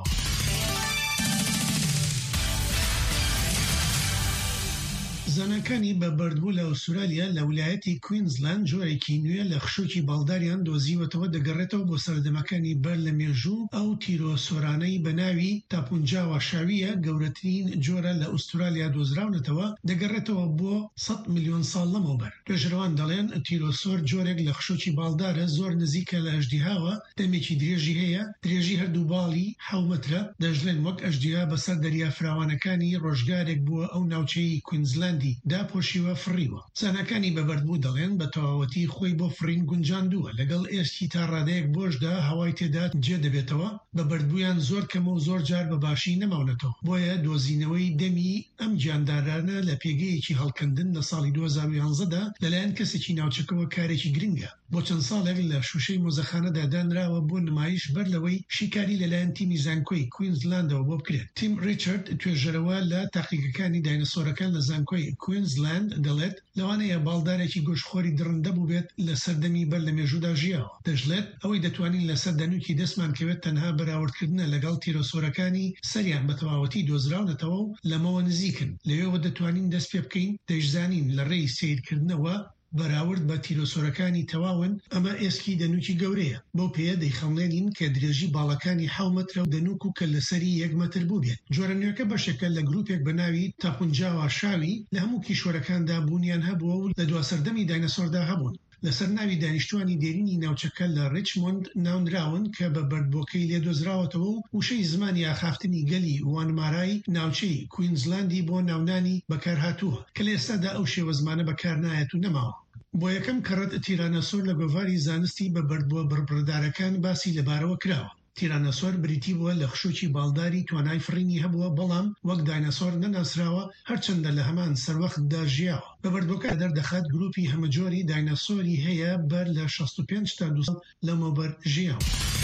زانەکانی بە بەردبوو لە ئوسترالیا لە ویلایەتی کوینزلاند جۆرێکی نوێ لە خشۆکی باڵداریان دۆزیوەتەوە دەگەڕێتەوە بۆ سەردەمەکانی بەر لە مێژوو. ئەو تیرۆسۆرانەی بە ناوی تاپونجاوە شاویە گەورەترین جۆرە لە ئوسترالیا دۆزراونەتەوە دەگەڕێتەوە بۆ 100 ملیۆن ساڵ لەمەوبەر. توێژەرەوان دەڵێن تیرۆسۆر جۆرێک لە خشۆکی باڵدارە زۆر نزیکە لە ئەژدیهاوە، دەمێکی درێژی هەیە، درێژی هەردوو باڵی 7 مەترە. دەژڵێن وەک ئەژدیها بەسەر دەریا فراوانەکانی ڕۆژگارێک بووە ئەو ناوچەی کوینزلاندی کوردی داپۆشیوە فڕیوە. زانەکانی بەبەردبوو دەڵێن بە تەواوەتی خۆی بۆ فرین گونجاندووە لەگەڵ ئێسکی تا ڕادەیەک بۆشدا هەوای تێدا جێ دەبێتەوە بەبەردبوویان زۆر کەمە و زۆر جار بە باشی نەماونەتەوە. بۆیە دۆزینەوەی دەمی ئەم گیاندارانە لە پێگەیەکی هەڵکردن لە ساڵی 2011دا لەلایەن کەسێکی ناوچەکەوە کارێکی گرنگە. بۆ چەند ساڵێک لە شوشەی مۆزەخانەدا دانراوە بۆ نمایش بەر لەوەی شیکاری لەلایەن تیمی زانکۆی کوینزلاندەوە بۆ بکرێت. تیم ریچارد توێژەرەوە لە تاقیقەکانی داینەسۆرەکان لە زانکۆی کوینزلاند دەڵێت لەوانەیە باڵدارێکی گۆشخۆری درڕندە بوو بێت لە سەردەمی بەر لە مێژوودا ژیاوە. دەژڵێت ئەوەی دەتوانین لەسەر دەنوکی دەستمان کەوێت تەنها بەراوردکردنە لەگەڵ تیرۆسۆرەکانی سەریان بە تەواوەتی دۆزراونەتەوە و لەمەوە نزیکن. لەوێوە دەتوانین دەست پێ بکەین دەیشزانین لە ڕێی سیرکردنەوە بەراورد بە تیرۆسۆرەکانی تەواون ئەمە ئێسکی دەنوکی گەورەیە. بەو پێە دەیخەڵێنین کە درێژی باڵەکانی 7 مەترە و دەنوک و کە لەسەری 1 مەتر بوو بێت. جۆرە نوێەکە بەشێکە لە گروپێک بە ناوی تاپونجاوا شاوی لە هەموو کیشوەرەکاندا بوونیان هەبووە و لە دواسەردەمی داینەسۆردا هەبوون. لەسەر ناوی دانیشتوانی دێرینی ناوچەکە لە ریچمۆند ناونراون کە بە بەردبۆکەی لێدۆزراوەتەوە و وشەی زمانی ئاخافتنی گەلی وانمارای ناوچەی کوینزلاندی بۆ ناونانی بەکارهاتووە کە لە ئێستادا ئەو شێوە زمانە بەکار نایەت و نەماوە. بۆ یەکەم کەڕەت تیرانەسۆر لە گۆڤاری زانستی بە بەردبووە بڕبڕدارەکان باسی لەبارەوە کراوە. تیرانەسۆر بریتی بووە لە خشوکی باڵداری توانای فرینی هەبووە بەڵام وەک داینەسۆر نەناسراوە هەرچەندە لە هەمان سەروەختدا ژیاوە. بە بەردبووەکە دەردەخات گروپی هەمەجۆری داینەسۆری هەیە بەر لە 65 تا 200 لەمەوبەر ژیاوە.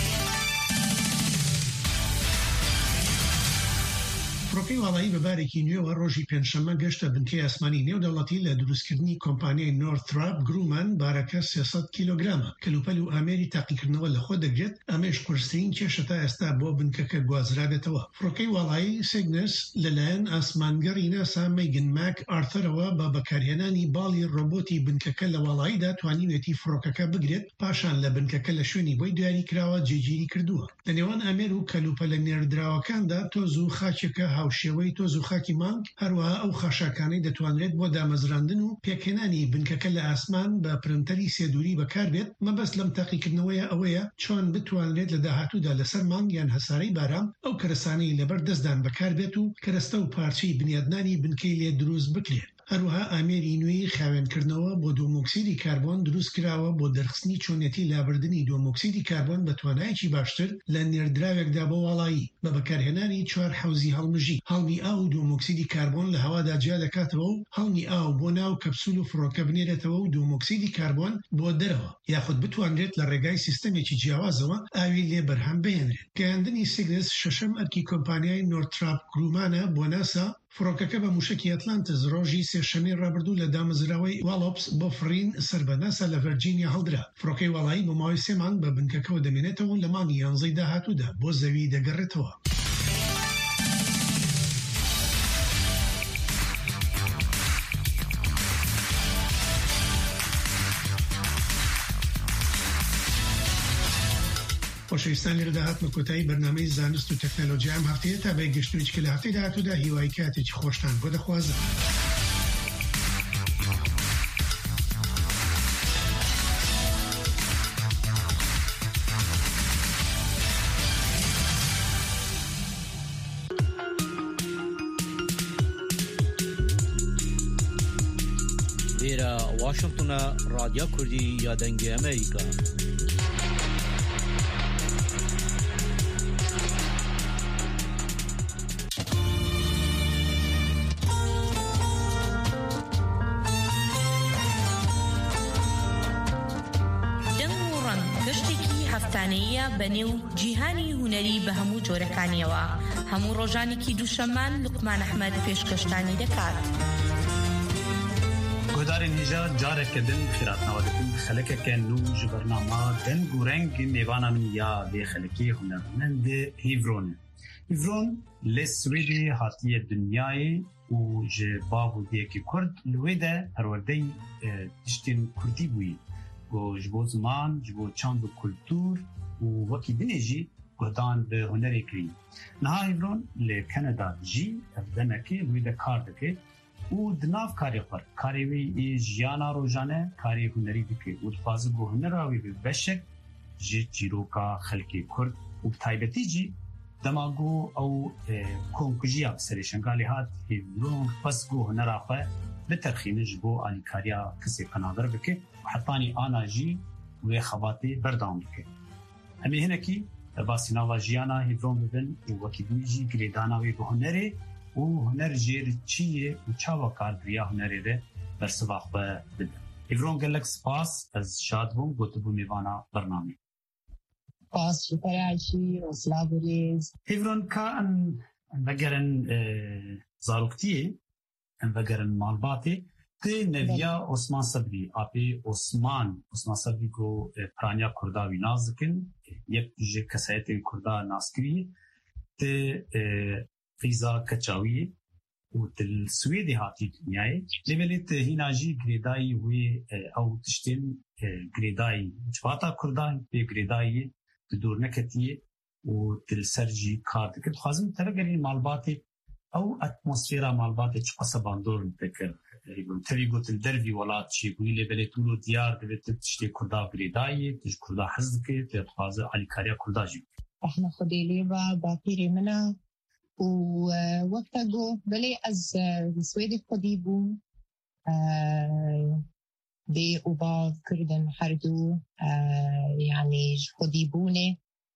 فڕۆکەی وڵایی بەبارێکی نوێوە ڕۆژی پێنجشەممە گەشتە بنکەی ئاسمانی نێودەوڵەتی لە دروستکردنی کۆمپانیای نۆرتراپ گرومان بارەکە 300 کیلۆگرامە. کەلوپەل و ئامێری تاقیکردنەوە لەخۆ دەگرێت ئەمەش قورسترین کێشە تا ئێستا بۆ بنکەکە گوازرابێتەوە. فڕۆکەی وڵایی سیگنس لەلایەن ئاسمانگەڕی ناسا مەیگن ماک ئارتەرەوە بە بەکارهێنانی باڵی ڕۆبۆتی بنکەکە لە وڵاییدا توانیوێتی فڕۆکەکە بگرێت پاشان لە بنکەکە لە شوێنی بۆی دیاری کراوە جێگیری کردووە. لە نێوان ئامێر و کەلوپەلە نێردراوەکاندا تۆز و خاچێکە هاوشێوەی تۆز و خاکی مانگ هەروەها ئەو خاشاکانەی دەتوانرێت بۆ دامەزراندن و پێکهێنانی بنکەکە لە ئاسمان بە پرنتەری سێدووری بەکاربێت. مەبەست لەم تاقیکردنەوەیە ئەوەیە چۆن بتوانرێت لە داهاتوودا لەسەر مانگ یان هەسارەی بارام ئەو کەرەسانەی لەبەر دەستدان بەکاربێت و کەرەستە و پارچەی بنیادنانی بنکەی لێ دروست بکرێت. هەروەها ئامێری نوێی خاوێنکردنەوە بۆ دۆمۆکسیدی کاربۆن دروست کراوە بۆ دەرخستنی چۆنێتی لابردنی دۆمۆکسیدی کاربۆن بە توانایەکی باشتر لە نێردراوێکدا بۆ وڵایی بە بەکارهێنانی 4 حوزی هەڵمژی. هەڵمی ئاو و دۆمۆکسیدی کاربۆن لە هەوادا جیا دەکاتەوە و هەڵمی ئاو بۆ ناو کەپسول و فڕۆکە بنێرێتەوە و دۆمۆکسیدی کاربۆن بۆ دەرەوە یاخود بتوانرێت لە ڕێگای سیستەمێکی جیاوازەوە ئاوی لێ بەرهەم بهێنرێت. گەیاندنی سیگنس شەشەم ئەرکی کۆمپانیای نۆرتراپ گرومانە بۆ ناسا. فڕۆکەکە بە موشکی ئەتلانتس ڕۆژی سێشەمەی ڕابردوو لە دامەزراوەی واڵۆپس بۆ فرین سەر بە ناسا لە ڤەرجینیا هەڵدرا. فڕۆکەی وڵایی بۆ ماوەی 3 مانگ بە بنکەکەەوە دەمێنێتەوە لە مانگی 11 داهاتوودا بۆ زەوی دەگەڕێتەوە. خۆشەویستان لێرە داهاتمە کۆتایی بەرنامەی زانست و تەکنۆلۆژیا ئەم هەفتەیە تا بە گەشتویچ کە لە هەفتەی داهاتوودا هیوای کاتێکی خۆشتان بۆ دەخوازم. لێرە واشنگتنە رادیۆ کوردی یا دەنگی ئەمریکا. بەنێو جیهانی هونەری بە هەموو جۆرەکانیەوە هەموو ڕۆژانێکی دووشەممان لوقمان ئەحمەد پێشکەشتانی دەکات. گۆدارên hêja carekê din xêratnawa dikin xelekeke nû ji bernama deng û rengên mêvana min ya lê xelekê hunermendê Hîvron e. Hîvron lê Swêdê hatiye dunyayê û ji bav û diyekî Kurd li wê de perwerdeyî tiştên Kurdî bûyî. Ji bo ziman, ji bo çand û kultûr û wekî dinê jî guhdan bi hunerê kirî. Niha Hîvron li Kanada jî ev demekê wê de kar dike û di nav karê xwe karê wê ê jiyana rojane karê hunerî dike û dixwaze ku hunera wê bi beşek ji çîroka xelkê Kurd û bi taybetî jî dema ku ew komkujiya bi serê şengalê hat Hîvron xwest ku hunera xwe بترخينج بو اليكاريا كسي قنادر بك وحطاني انا جي وخباتي بردام بك امي هناكي باسينا جيانا هيفرون ببن وكيدوجي جريدانا وبهنري وهنر جير تشيه وتشاوا كاردريا هنري ده برسباخ ببن هيفرون قال لك سباس از شادبون قلتبو ميفانا برنامج باس شكراشي وسلابوليز هيفرون كان بقرن زاروكتي بقرن مالباتي تي نبيا عثمان صبري ابي عثمان صبري کو پرانیا کردا وینازکن یک جه کسایت کردا ناسکری ته فیزا کچاوی و تل سویدی هاتی دنیای لیولت هیناجی گریدای و او تشتین گریدای جواتا کردان به گریدای دور نکتی و تل سرجی کارد که خازم ترگری مالباتی او اتمسفیرا مالباتی چه قصباندور بکر تبي قلت الدربي ولا شيء يقول لي بلي تولو ديار دبت تشتي كردا بريداي تش كردا حزك تتخاذ على كاريا كردا جي احنا خدي ليبا باكيري منا ووقتا جو بلي از السويدي قديبو دي وبا كردن حردو يعني قديبوني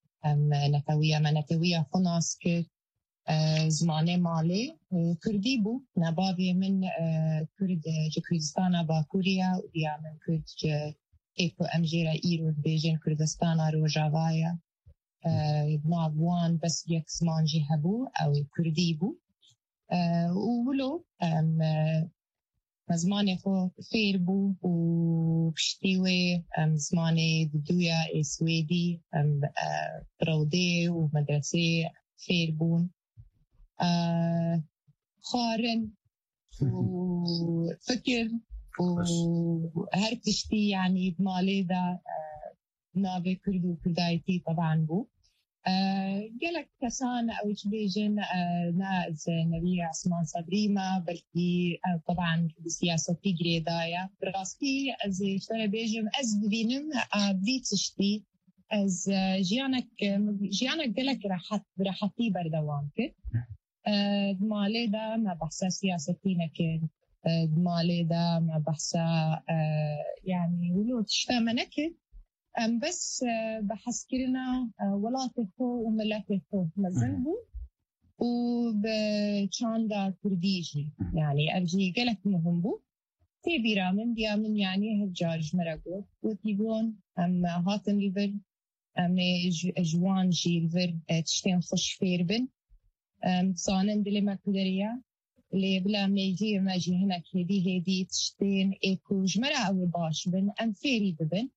نتوية خناسك زمانه مالی کردی بو نبابی من کرد کردستان باکوریا و یا من کرد ایکو امجیرا ایرو بیجن کردستان روجاوایا ناوان بس یک زمان جی هبو او کردی بو و ولو زمانه خو فیر بو و پشتیوه زمانه دویا سویدی روده و مدرسه فیر بون خارن وفكر وهرتشتي يعني بمالي دا نابي كردو كردايتي طبعا بو قالك كسان او بيجن ناز نبي عثمان صبري ما بلكي طبعا بسياستي جريدايا براسكي از اشترى بيجم از ببينم بيتشتي از جيانك قالك راحتي بردوامك دمالي دا ما بحثا سياستي نكن دمالي دا ما بحثا يعني ولو تشتا منكن بس بحس كرنا ولاته وملاته مزنبو وبشان دا كرديجي يعني أرجي قلت مهم بو تيبيرا من ديا من يعني هجارج مرقوت وتيقون هاتن الفر جوان جي الفر تشتين خوش فيربن صانن دلي ما كدريا اللي بلا ميجي ماجي هناك هدي تشتين ايكو جمرة او باش بن ام فيري ببن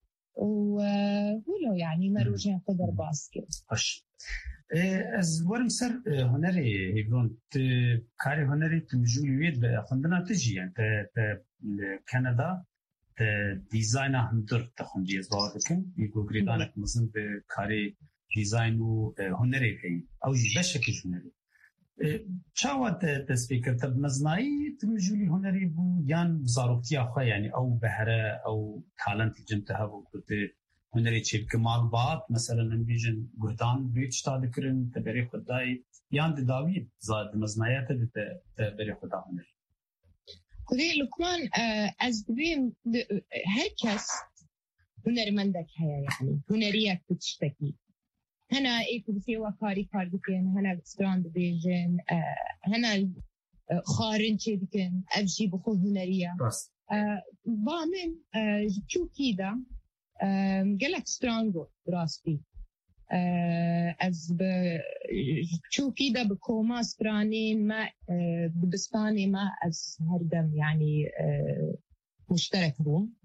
ولو يعني مروجين قدر باسكي باش از ورم سر هنري هيفرون كاري هنري تمجوليت بخندنا تجي يعني كندا ديزاين هندر تخندي زواركن يقول غريدانك مثلا بكاري ديزاين وهنري هي او بشكل هنري چاوت تسبيكر تب مزناي تمجولي هنري بو يان زاروكتي اخو يعني او بهره او تالنت جنتها وقلت هنري تشيل كمال بعض مثلا فيجن غردان بيت تادكرن تبري خداي يان داويد زاد مزنايات تبري خدا هنري كوري لقمان از بين هركس هنر مندك هيا يعني هنريك بتشتكي هنا ايكو بسيوا كاري كاردكين هنا ستراند بيجن هنا خارن تشيدكن ابجي بخو هنريا بس بامن شو كيدا قالك سترانغو دراسبي از شو كيدا بكوما سترانين ما بسباني ما از هردم يعني مشترك بوم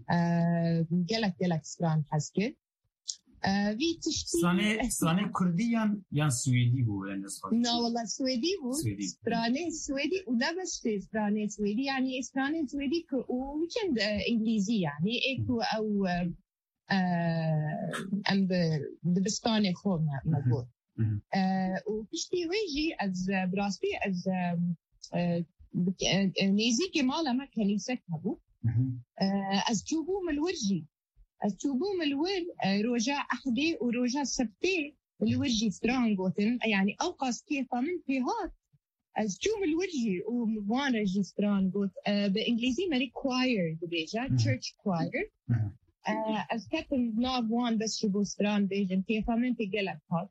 قالك ستران حسكت في تشتي سرانه كرديان يان سويدي بو يعني لا والله سويدي بو سرانه سويدي ولا بس سرانه سويدي يعني سرانه سويدي وكند انجليزي يعني ايكو او ام بسباني خو مقبول وتشتي ويجي از براسبي از نيزيكي مالا ما كان يسكبو از جوبو ملورجي التوبوم الول روجا أحدي وروجا سبتي الورجي سترانغوتن يعني أوقاس كيف من فيهات از جوم الوجهي وموان رجستران قلت بإنجليزي مري كواير بيجا church choir از كتم نابوان بس شبو ستران بيجن كيف من تقلق هات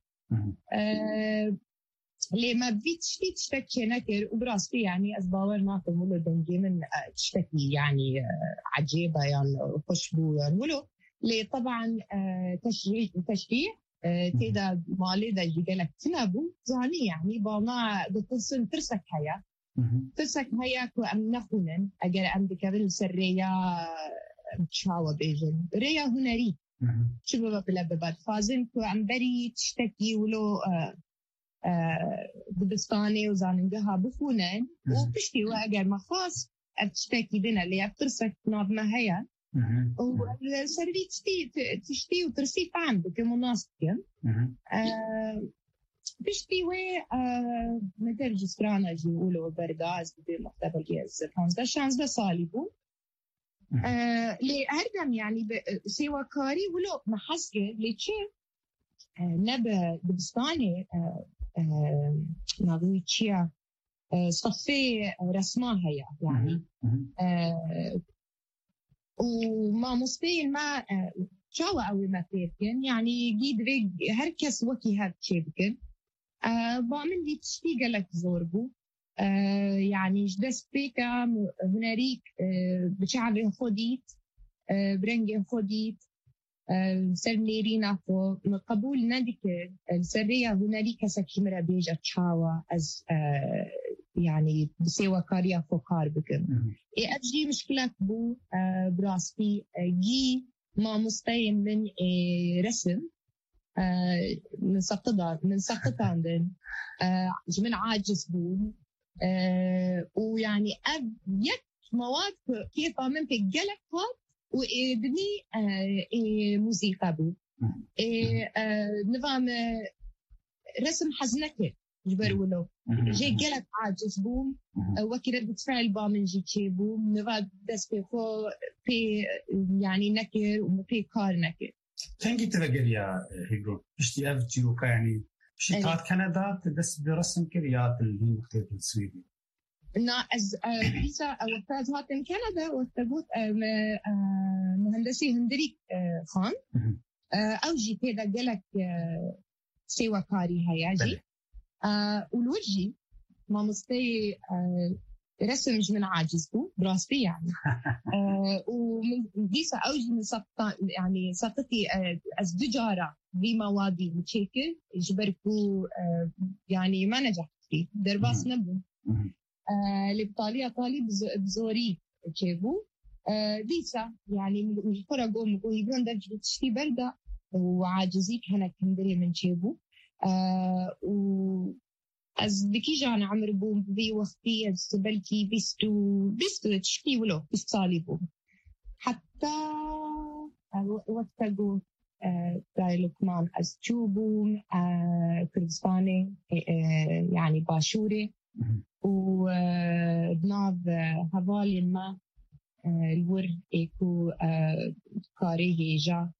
ليه ما بيتشتي تشتكي نكر وبراسي يعني از باور ناكم ولو دنجي من تشتكي يعني عجيبة يعني خشبو يعني ولو ليه طبعا تشجيع تيدا مالي دا جيجلك تنابو زاني يعني باما بتصن ترسك هيا كو أم نخونن أجر أم بكبل سرية تشاوى بيجن ريا هنري شبه بلا بباد فازن كو أم بري تشتكي ولو دبستاني وزاننجها بفونن وبشتي وأجر ما خاص تشتكي بنا اللي أبترسك ناب ما هيا وسربي تشتي وترسي فعم بكمناسكين بشتي وي مدرج سكرانا جي يقولوا برغاز بمختبر جيز 15 صالي بو لهردم يعني سوى كاري ولو محسكة ليتشي نبا دبستاني ناغوي تشيا صفي رسمها هي يعني وما مستين ما شاوة أو ما فيكن يعني جيد ريج هركس وكي هاد شيبكن بعمل لي تشتيقة لك زوربو يعني جدس بيكا هناريك بشعبي خوديت برنجي خوديت سرنيرينا فو قبول ناديك السرية هناريك سكيمرا بيجا تشاوة از يعني بسيوا كاريا فوقار بكم أجي مشكلة بو براسبي جي ما مستين من رسم من سقط عندن من عاجز بو ويعني يك مواد كيف من في جلك هات وإبني موسيقى بو نظام رسم حزنك جبرولو جي جلك عاجز بوم وكيرد بتفعل بامن جي تشيبو نفاد بس بيخو في يعني نكر وفي كار نكر تنجي تفكر يا هيجرون اشتي أفتيوكا يعني شتات كندا تدس برسم كريات المختلف السويدي نا از بيسا وقتها هاتن كندا وقتبوت مهندسي هندريك خان أو جي كده جلك سوى كاري هياجي والوجهي ما مستي رسم من عاجزكو براسبي يعني ومن ديسا أوجي من سقطة يعني سقطتي از دجارة بموادي وشيكل يجبركو يعني ما نجحت فيه درباس نبو لبطالية طالب بزوري تشيبو ديسا يعني من فرق قوم يقولون درجة تشتي بردة وعاجزيك هنا كندري من تشيبو و از بكي جانا عمر بوم بي وقتي از بلكي بيستو تشكي ولو بيستالي بوم حتى وقتاقو دايلوكمان از تشوبوم كردستاني يعني باشوري وبناف هفالي ما الور ايكو كاري هيجا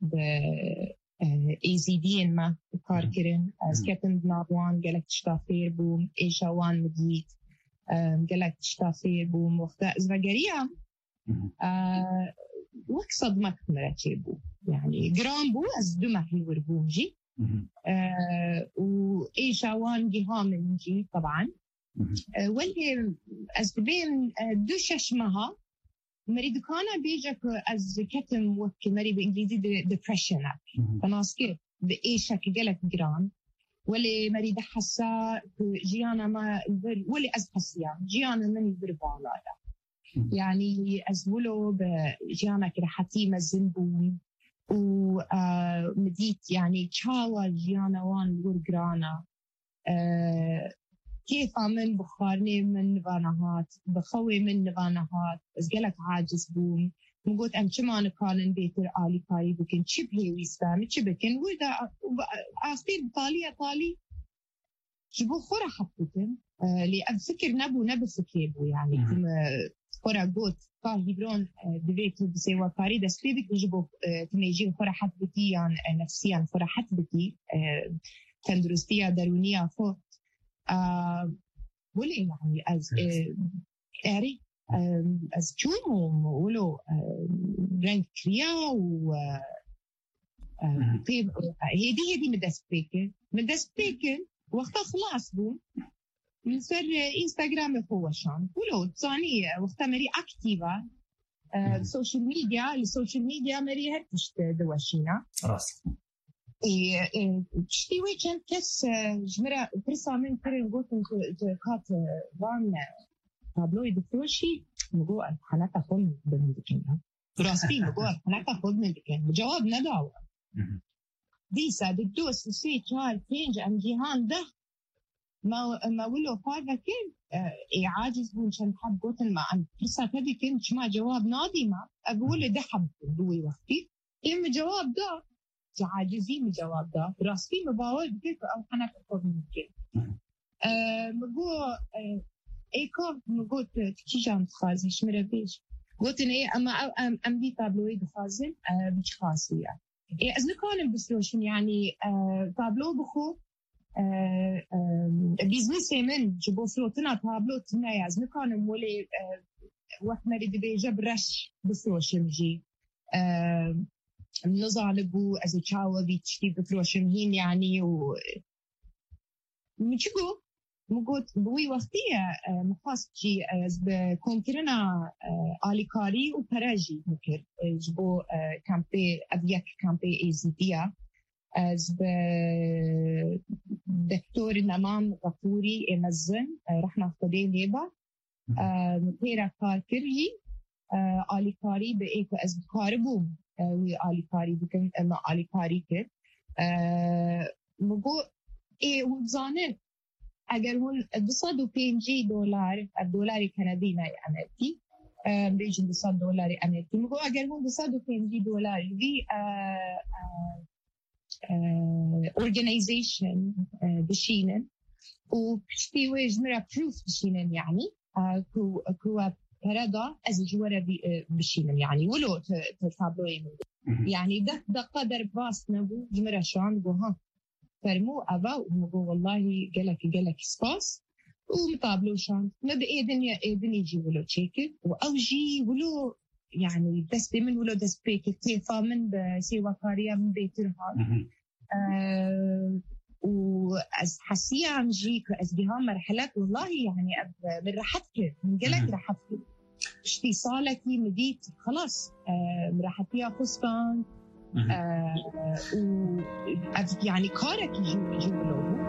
ايزيدين ما كاركرين از كتن بنابوان قالك تشتافير بوم ايشاوان مديت قالك تشتافير بوم وقتا ازرقاريا وكصد مكمرة بو يعني جرام بو از دمه الور بومجي وايشاوان جهام جي طبعا واللي از بين دو ششمها مريد كان بيجك از كتم وكي مريد بإنجليزي depression فناسكي بإيشا كجلك جران واللي مريد حسا جيانا ما واللي از حسيا جيانا من يبر بالايا يعني از ولو بجيانا كده حتيمة زنبون ومديت يعني تشاوا جيانا وان ورقرانا كيف من بخارني من نفانهات بخوي من نفانهات أزجلك عاجز بوم مقول أم كمان كان بيتر آلي كاري بكن شبه ويستام شبكن وإذا أصير طالي شبه خورا حطتن اللي أفكر نبو فكيبو يعني كما خورا قوت كاهيبرون دبيت بسوا كاري دستيبك يجبو تنيجي خورا حط بكي يعني نفسيا خورا حط بكي تندرستية درونية فوق ولا يعني أري از چوم ولو رنگ کریا و هدي مدست بيكن وقتا خلاص بون من سر انستغرام خوشان ولو تصاني وقتا مري اكتيفا السوشيال ميديا مري هرتشت دواشينا راس شتي ويكند كس جمرة برسا من كرين قوتن كات وان تابلوي دكتوشي مقو الحناتا خود بمدكين راسي مقو الحناتا خود بمدكين بجواب نداوة ديسا دكتوس وسي چار پنج ام جيهان ده ما ولو فارغة كين عاجز بون شان حب قوتن ما عن برسا تبي كين شما جواب نادي ما أقول ده حب دوي وقتي إما جواب ده عاجزين من جواب ده راسي مباول بكيف أو حناتا خود بمدكين مقو ایکو مگوت تیجان خازی شمره بیش گوتن اما ام دی تابلوی دخازن بیش خاصیه از نکانم بسلوشن يعني تابلو بخو بيزنس من جبو سلوتنا تابلو تنا از نکانم ولی وقت مريد بيجا برش بسلوشن جي نزالبو از چاوا بيتشتي بسلوشن هين يعني و مچگو مقود بوي وقتية مخاصتي بكونكرنا آليكاري وبراجي مكر جبو كامبي أبيك كامبي إيزيديا دكتور نمام غفوري إمزن رحنا اختدي ليبا مكيرا كاركري آليكاري بإيكو بكاربوم وآليكاري بكم أما آليكاري كر مقود وبزانن اگر هون $250 الدولار كندي ناي امريكي بيجي $200 امريكي مگو اگر هون $250 في organization بشينن وبشتي وجمرة proof بشينن يعني كو هردا از جوارا بشينن يعني ولو تتابلوي يعني ده قدر باس نبو جمرة شان بو ها فرمو أبا ومقول والله جلك سباس ومطابلو شان نبدأ إيدن يجي ولو تشيكل وأوجي ولو يعني دس بمن ولو دس بيك تيفا من بسيوا كاريا من بيترها وأز حسيا عم جيك أز بها مرحلات والله يعني من راحتك من جلك راحتك اشتي صالتي مديت خلاص راحتيها خصفان يعني كارك يجيب له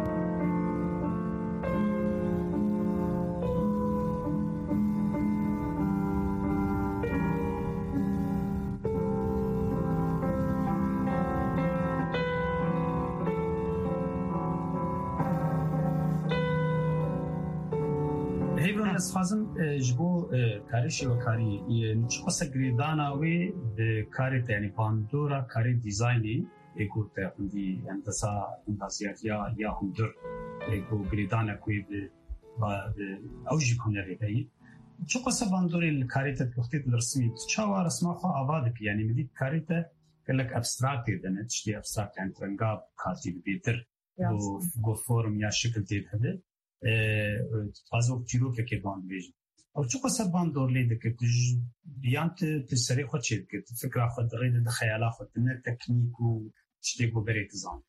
هيبرون اسخازم جبو كاريشي وكاري نشخص جريدانا وي بكاري يعني باندورا كاري ديزايني ايكو تاندي انتسا اندازياتيا يا هندر ايكو جريدانا كوي اوجي كونري باي شخص باندوري الكاري تخطيط الرسمي تشاور اسمها خو ابادك يعني مدي كاري قال لك ابستراكت ده تشتي ابستراكت يعني ترنقاب كاتب بيتر و فورم يا شكل تيب هذا فازو كيلو كيبان بيجي او شو قصه باندور لي دك بيانت تسري خد شيء فكره خد غير خيالات خد من تكنيك وتشتيكو بريت زان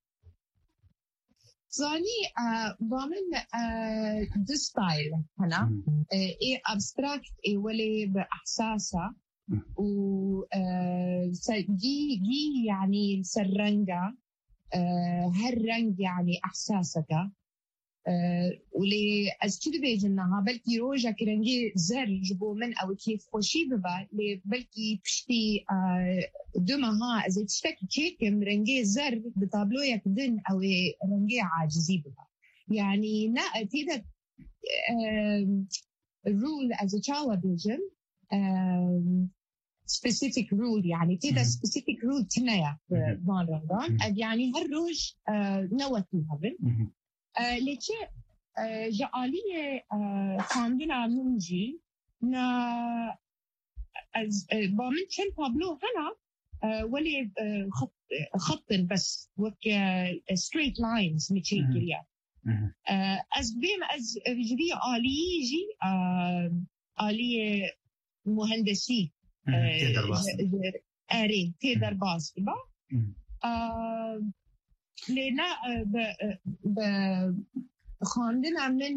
زاني ضامن دي ستايل هنا اي ابستراكت اي ولي باحساسه و جي يعني سرنجا هالرنج يعني احساسك ولي از چی بیجنها بلکی روزا کرنگی زر جبو من او کیف خوشی ببا لی بلکی پشتی دومها از تشتك چیکم رنگی زر بتابلو یک دن او رنگی عاجزی ببا يعني نا تيدا rule as a chawa بیجن specific rule يعني تيدا specific rule تنايا بان رمضان يعني هالروج نوتي هبن ليش جعالية خاندنا منجي نا بامن شن بابلو هنا ولي خط بس وك straight lines متشي كريا از بیم از جبی عالی جی عالی مهندسی آره تیدر باز با لینا ب خواندن من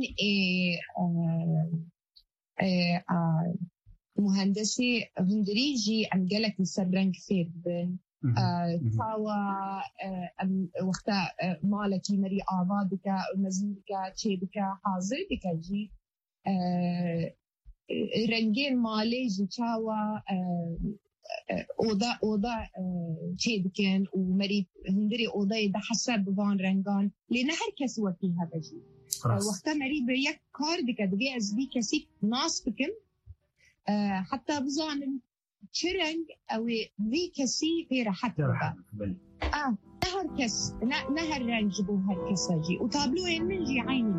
مهندسی هندریجی ام گلک سررنگ فیر بن تاوا وقتا مالکی مری آواد که مزید که چه بکه حاضر بکه جی رنگین مالی جی تاوا اوضاع چه بکن و مری هندری اوضاع ده حسب وان رنگان لأن هر کس وکی هذا جی وقتا مری به یک کار بکه دبی از بی کسی ناس بکن حتى بزان شرنج أو ذي كسي في راحت نهر كس نهر رنج بو هالكساجي وطابلوين من جي عيني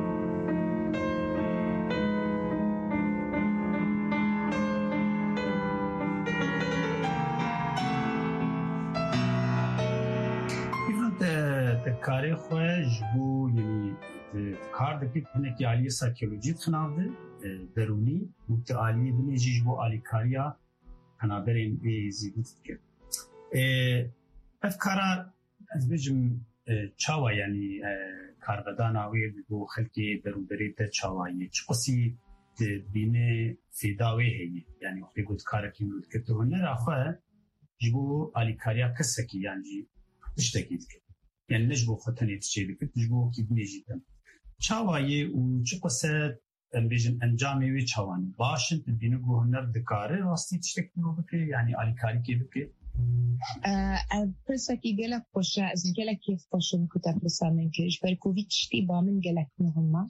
تكاري خوش بو يعني كار دكي هناك عالية سايكولوجي تخناده دروني متعالي بنيجيش بو آليكاريا هنابرين زيدت كده أفكارا أزبجم چاوا يعني كارغدانا ويبو خلقي درو بريتا چاوائي چقسي بينه فيداوي هي يعني وقتی گوت کارکی نود کتو هنر آخواه جبو آليكاريا كسكي يعني جي تشتكيد كده يعني نجبو خطني تشيدي كده نجبو كي بنيجيتم چاوائي و چقسه بیشتر انجامی وی چوانی باشن تبینه گوه هنر دکاره راستی تشتک بکه یعنی آلیکاری که بکه پرسا کی گلک خوشه از گلک کیف خوشم کتا پرسا من کش بر کووید شتی با من گلک مهمه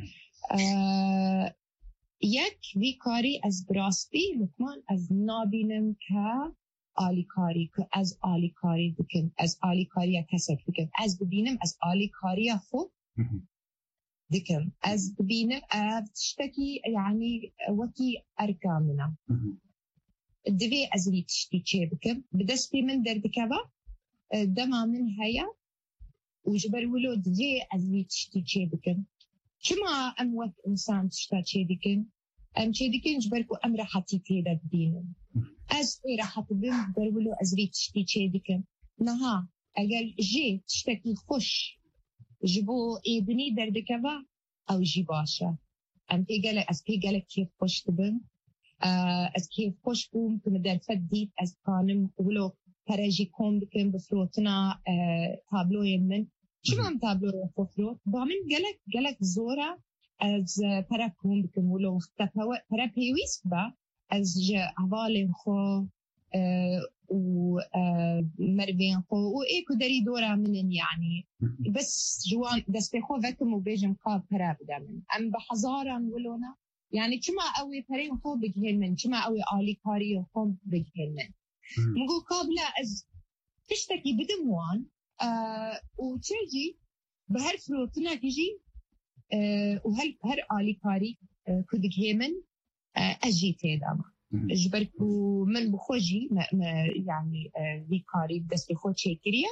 یک وی کاری از براستی لکمان از نابینم که آلیکاری که از آلیکاری بکن از آلیکاری کسک بکن از ببینم از آلیکاری خوب ذكر از ببینم تشتكي يعني وكي أركامنا دبي أزري تشتكي بكم بدستي من دردكبا دما من هيا وجبر ولود دبي أزري تشتكي بكم كما أم وقت إنسان تشتكي بكم أم تشتكي جبركو أم راحتي كيدا بدينم أز راحت بهم جبر ولو أزري تشتكي بكم نها أقل جي تشتكي خوش جبو ابني دردكبا او جي باشا ام بيقال از بيقال كيف خوش تبن از كيف خوش بوم كنا در فديت از قانم ولو تراجي كوم بكم بفروتنا تابلو يمن شو ما تابلو فروت بامن قالك زورا از برا كوم بكم ولو اختفوا برا بيويس با از جا عوالي خو و مربين خو وإيكو داري دورا من يعني بس جوان دستي خو فكم وبيجم قاب براب دامن أم بحزارا ولونا يعني كما أوي برين خو بجهن من كما أوي آلي كاري خو بجهن من نقول قابلة أز تشتكي بدموان وتجي بهر فروتنا تجي وهر آلي كاري كدجهن من أجي تيداما جبركو من بخوجي يعني ذيكاري بدس بخوج شيكريا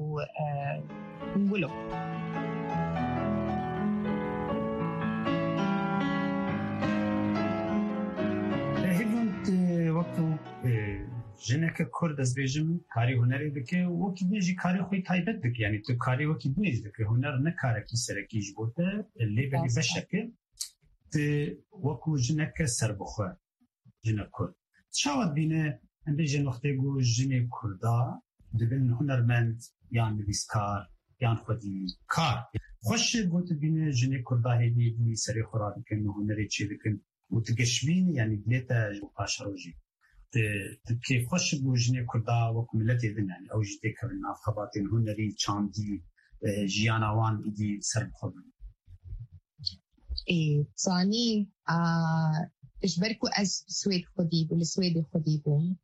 ولو هيفنت وقتو جنك كرد از بيجم كاري هنري بكي وكي بيجي كاري خوي تايبت بك يعني تو كاري وكي بيجي بك هنر نكاركي سركي جبوته اللي بلي بشكل وكو جنك سربخو جنك كرد شاود بينه عند جن وقت يقول جنك كردا دبن هنرمند يعني بيسكار يعني خدي كار خوش قلت بينه جنك كردا هدي بي سري خرابي كأنه هنري شيء لكن وتقشبين يعني بليتا وقاشروجي كيف خوش قلت جنك كردا وكملتي ذن يعني أو جدي كرنا خباتين هنري شاندي جيانوان إدي سرب خبن إيه ثاني إجبركو أز سويد خديب والسويد خديبهم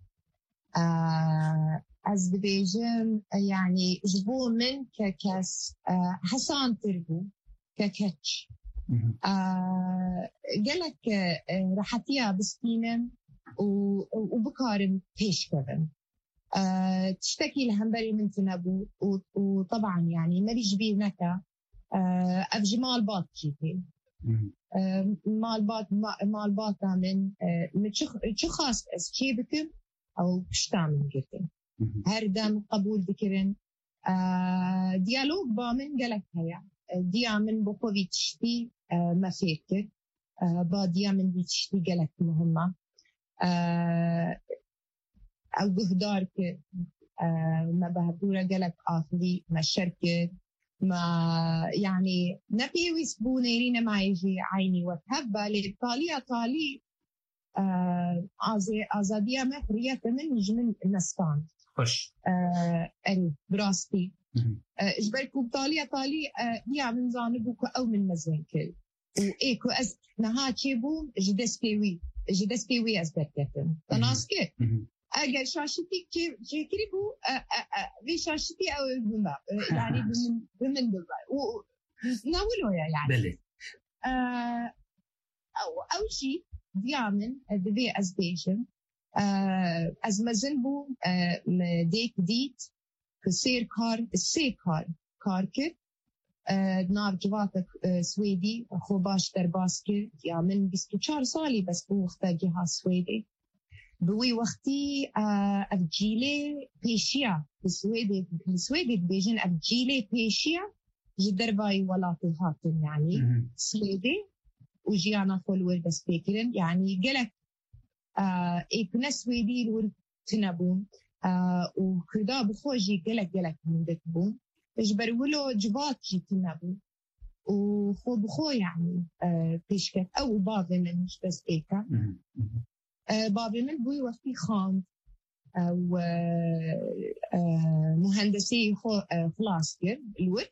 أز دبيجم يعني جبو من ككاس حسان تربو ككتش قالك راحتيا بسكينم وبكارم بيش كذا تشتكي لهمبري من تنبو وطبعا يعني ما بيجبينك أفجي مال بات جيتي مال بات من شو خاص شيء بكم أو بشتامن جدا هردم قبول ذكرن ديالوج بامن قالك هيا ديامن بقوي تشتي ما فيك با ديامن بتشتي قالك مهمة أو جهدارك ما بهدورة قالك آخذي ما شركة ما يعني نبي ويسبونيرين ما يجي عيني وتهبى طالي آزادية محرية من جمن النسطان خوش أري براستي إجبركو طالي ديا من زانبوكو أو من مزنكل وإيكو أز نهاتي بو جدس بيوي أزبرتتن تناسكي أجل شاشتي كيري بو في شاشتي أو بما يعني بمن دبا وناولو يعني بلي أو شيء ديامن دبي أزبيشن از مزنبو ديك ديت كسير كار كر ناف جواتك سويدي خو باش در باسكر يا من 24 سالي بس بو وقتا جهاز سويدي بوي وقتي أفجيلي بيشيا السويدي بيجن أفجيلي بيشيا جدر باي ولاتي هاتن يعني سويدي وجيانا فولور بس بيكرن يعني قلك إيكنا سويدي الورد تنبون وكدا بخوجي قلق من دكبون إجبرولو جبات جي تنبون وخو بخو يعني بيشكت أو بابي من مش بس إيكا بابي من بوي وفي خام أو مهندسي خلاصكر الورد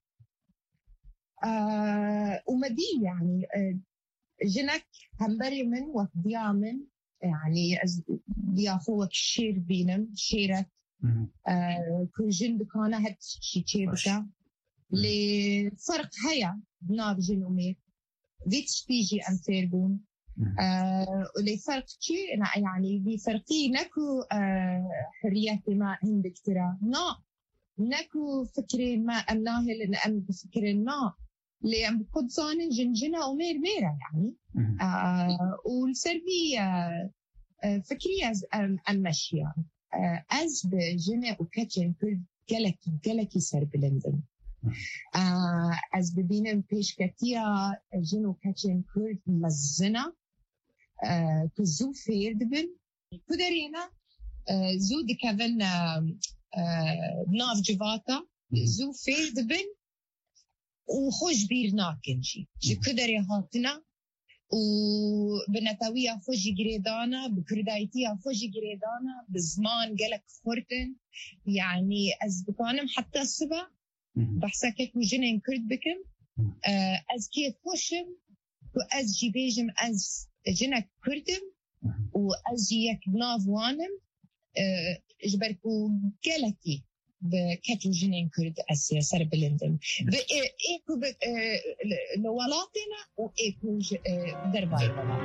ومدين يعني جنك همبري من وفديا من يعني بياخوك شير بينم شيرك كل جن بكانا هاد شي بكا لفرق هيا بنار جن أمير ديتش تيجي أمثيربون ولفرق شي يعني بفرقي نكو حرية ما عندك ترى نكو فكري ما أمناهل إن أم بفكرين ما لأن قدسان جنجنا أمير ميرا يعني والسربي فكري أمشيا أز بجنة وكتشن كل جلكي سرب لندن أز ببينم بيش كتيا جنو كتشن كل مزنا كزو فيردبن كدرينا زو دكابن ناف جواتا زو فيردبن وخوش بير ناكنجي كدري هاتنا وبنتاوية خوش جريدانا بكردايتية خوش جريدانا بزمان قلق خورتن يعني أزبطانم حتى السبا بحساكت وجنين كرد بكم أز كيف خوشم وأز جيبيجم أز جنك كردم وأز جيك نافوانم إجبركو قلقي بكتو جنين كرد أسيا سر بلندن إيكو لولاتنا وإيكو درباي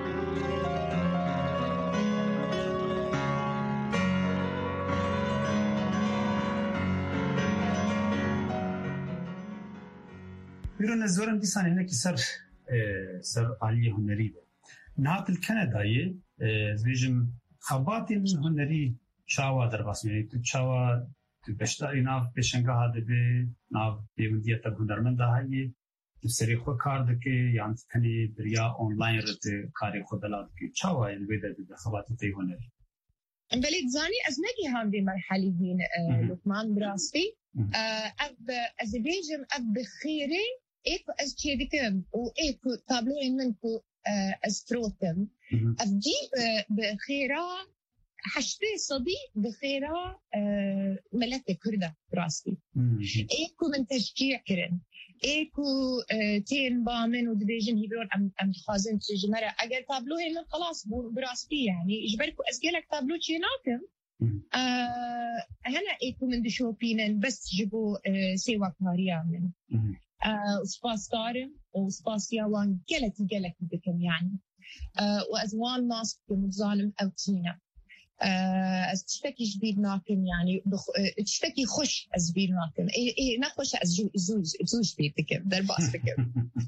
بيرون الزورم دي سانه نكي سر عالية هنري نهات الكنداية زوجم خباتي من هنري شاوا درباس يعني تشاوا بشتاری ناف پیشنگاه دبی ناف دیوندیت هنرمند هایی سری خود کار دکی یعنی کنی دریا آنلاین رت کاری خود دلات کی چاوای البته به خبات تی هنری بلد زانی از نگی هم دی مرحله دین لقمان براستی از بیجم بخیری ایک از چی دکم و ایک تابلوی من کو از فروتم ابدی بخیرا حشتي صديق بخيرة ملكة كردة براسي إيكو من تشجيع كرن إيكو تين بامن ودبيجن هيبرون أم خازن تجمرة أجل تابلو هي من خلاص براسي يعني إجبركو أسجلك تابلو شيناكم هنا إيكو من دشوبينن بس جبو سيوا كاريا من وسباس دارم وسباس يوان جلك بكم يعني وأزوان ناس بمظالم أو تينا از تشتكي جبير ناكم يعني تشتكي خش از بير ناكم اي نخش از زوج بيتكم درباس بكم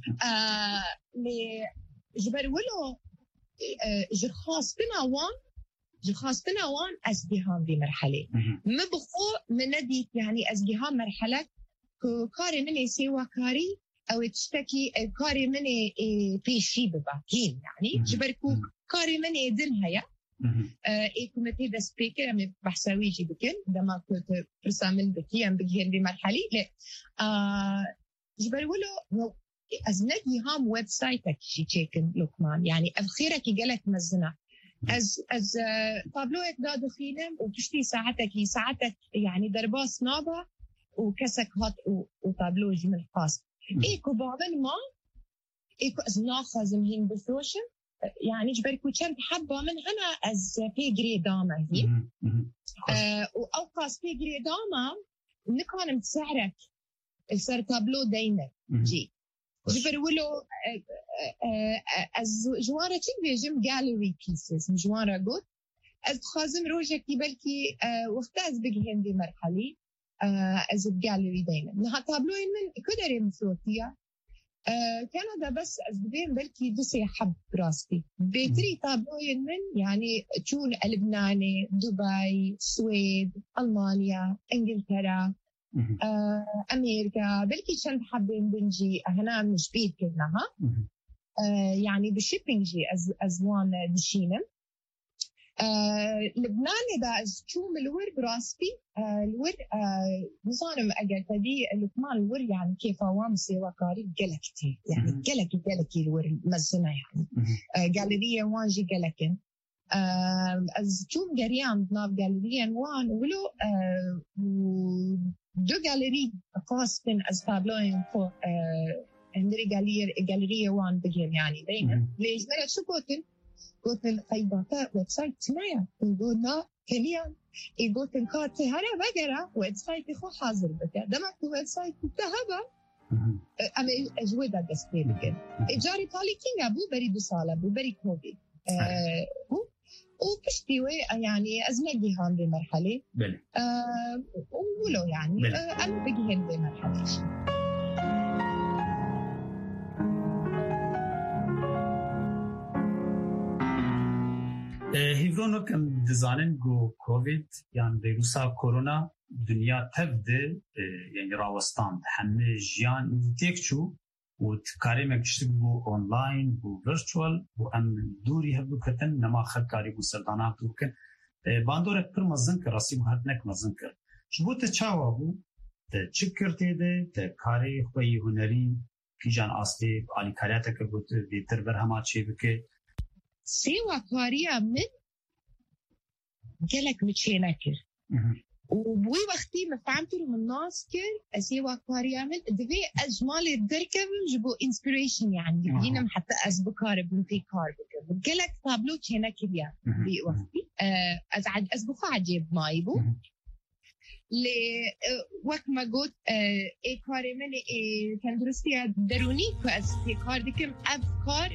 لي جبر ولو جرخاص بنا وان از جهام دي مرحله مبخو من ندي يعني از جهام مرحله كاري مني سوا كاري او تشتكي كاري مني بيشي بباكين يعني جبركو كاري مني دنها ايكم تيدا سبيكر ام بحساوي جي بكن دما كنت برسامن بكي ام بجين دي مرحلي لا جبر ولو ازنقي هام ويب سايتك شي تشيكن لوكمان يعني اخيرك قالك مزنا از طابلوك دادو خينم وبتشتي ساعتك يعني درباس نابا وكسك هات وطابلو جي من خاص ايكو بعضن ما ايكو از ناخذ مهين بسوشن يعني جبركو كنت حبة من أنا از في جريداما هي وأوقاس في جريداما نكون متسعرك السر تابلو دايما جي جبر ولو از جوارة بيجم gallery pieces جوارة قد از خازم روجك بلكي وقتاز بقي هندي مرحلي از gallery دايما نها تابلو من كدري مصوتية كندا بس أزبين بلكي دوسي حب راسي بيتري طابوين من يعني تشون لبناني دبي السويد ألمانيا إنجلترا أمريكا بلكي شنت حابين بنجي هنا مش بيد كلها يعني بالشيبينج جي أزوان دشينم لبنان دا شوم الور براسبي الور نظام أجل تدي لكمان الور يعني كيف عوام سوا كاري جلكتي يعني جلكي الور مزنا يعني جاليريا وانجي جلكن از شوم جريان ناف جاليريا وان ولو دو جاليري خاصين از تابلوين فو هندري جاليريا وان بجيم يعني دايما ليش مرة شو قلت القيباتا ويب سايت تنايا نقولنا كليا قلت الكارت هلا بقرا ويب سايت خو حاضر بك دمعت ويب سايت تهبا أما أجودة دستي بكن إجاري طالي كينغ أبو بري بصالة أبو بري كوبي وبشتي يعني أزمجي هان بمرحلة ولو يعني أنا بجي هان بمرحلة هیورونو کم دزانن گو کووید یان ویروسا کرونا دنیا تبده یعنی راوستان همه جیان تکچو و تکاری مکشت بو آنلاین بو ورچوال بو ام دوری هبو کتن نما خدکاری بو سردانا بو کن باندور پر مزن کر راسی بو هر نک مزن کر شبو ته چاوا بو ته چکرته ده ته کاری خوی هنری کی جان استی علی کاریات که بو بیتر بر هما چی بکه سوا كاريا من جلك متشينكر وبوي وقتي ما فهمتوا من الناس كر سوا كاريا من دبي اجمال الدركب جبو انسبيريشن يعني يبينهم حتى اسبكار بنتي كار جلك تابلو تشينكر يا بي وقتي اسبخ عجيب ما يبو ل وقت ما قلت اي كاري من كان درستي دروني كار ديكم افكار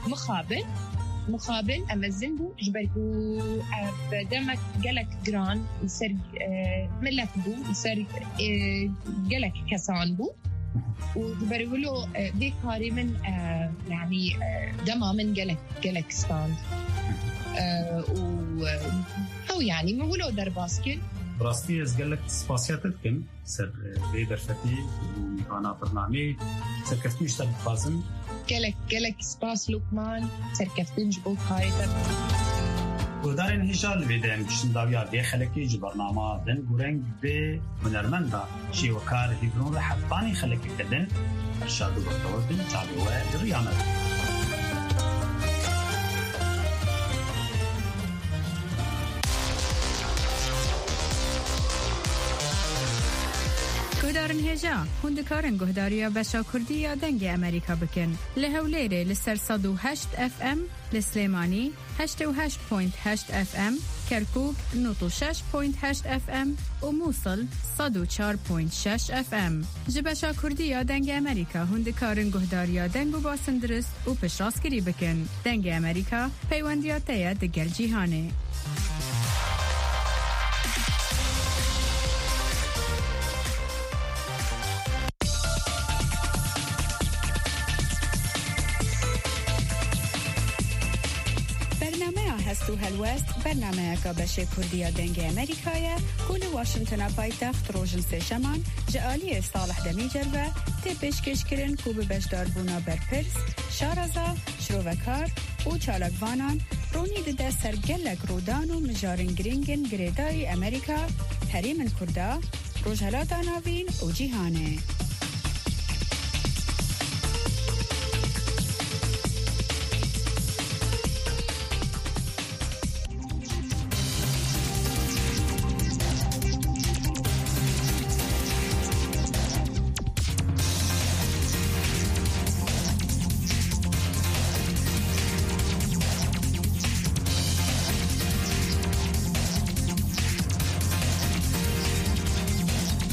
مخابن أما الزنبو جبركو بدمك جلك جران يصير ملك بو يصير جلك كسان بو وجبرولو دي كاري من يعني دما من جلك ستاند أو يعني ما هو در باسكت براستي از جلك سپاسياتكم سر بيبرفتي وأنا برنامج سركفتنيش تبخازن جلك سپاس لوكمان سركفتن جبو خايتر ودارين هجال بيدين بشتن داويا دي خلقي جبرنامه دن گورنگ به هنرمندا شي وكار هيبرون رحباني خلقي كدن ارشاد وقتوردن تابعوه دريامه گهدارن هجا هندکارن گهداریا بشا کردی یا دنگ امریکا بکن لهولیره لسر 108 اف ام لسلیمانی 88.8 اف ام کرکوک 96.8 اف ام و موصل 104.6 اف ام جبشا کردی یا دنگ امریکا هندکارن گهداریا دنگ و باسندرست و پشراس کری بکن دنگ امریکا پیوندیات دیا دگل جیهانه وست و هلوست برنامه که بشه کردیا دنگ امریکایه کل واشنطن پایتخت روشن سشمان جعالی صالح دمی جلوه تی پیشکش کرن کو به بشدار بونا برپرس شارزا شروکار و چالکوانان رونی ده سرگلک رودان و مجارن گرینگن گریدای امریکا هریمن کردا روجهلاتا ناوین و جیهانه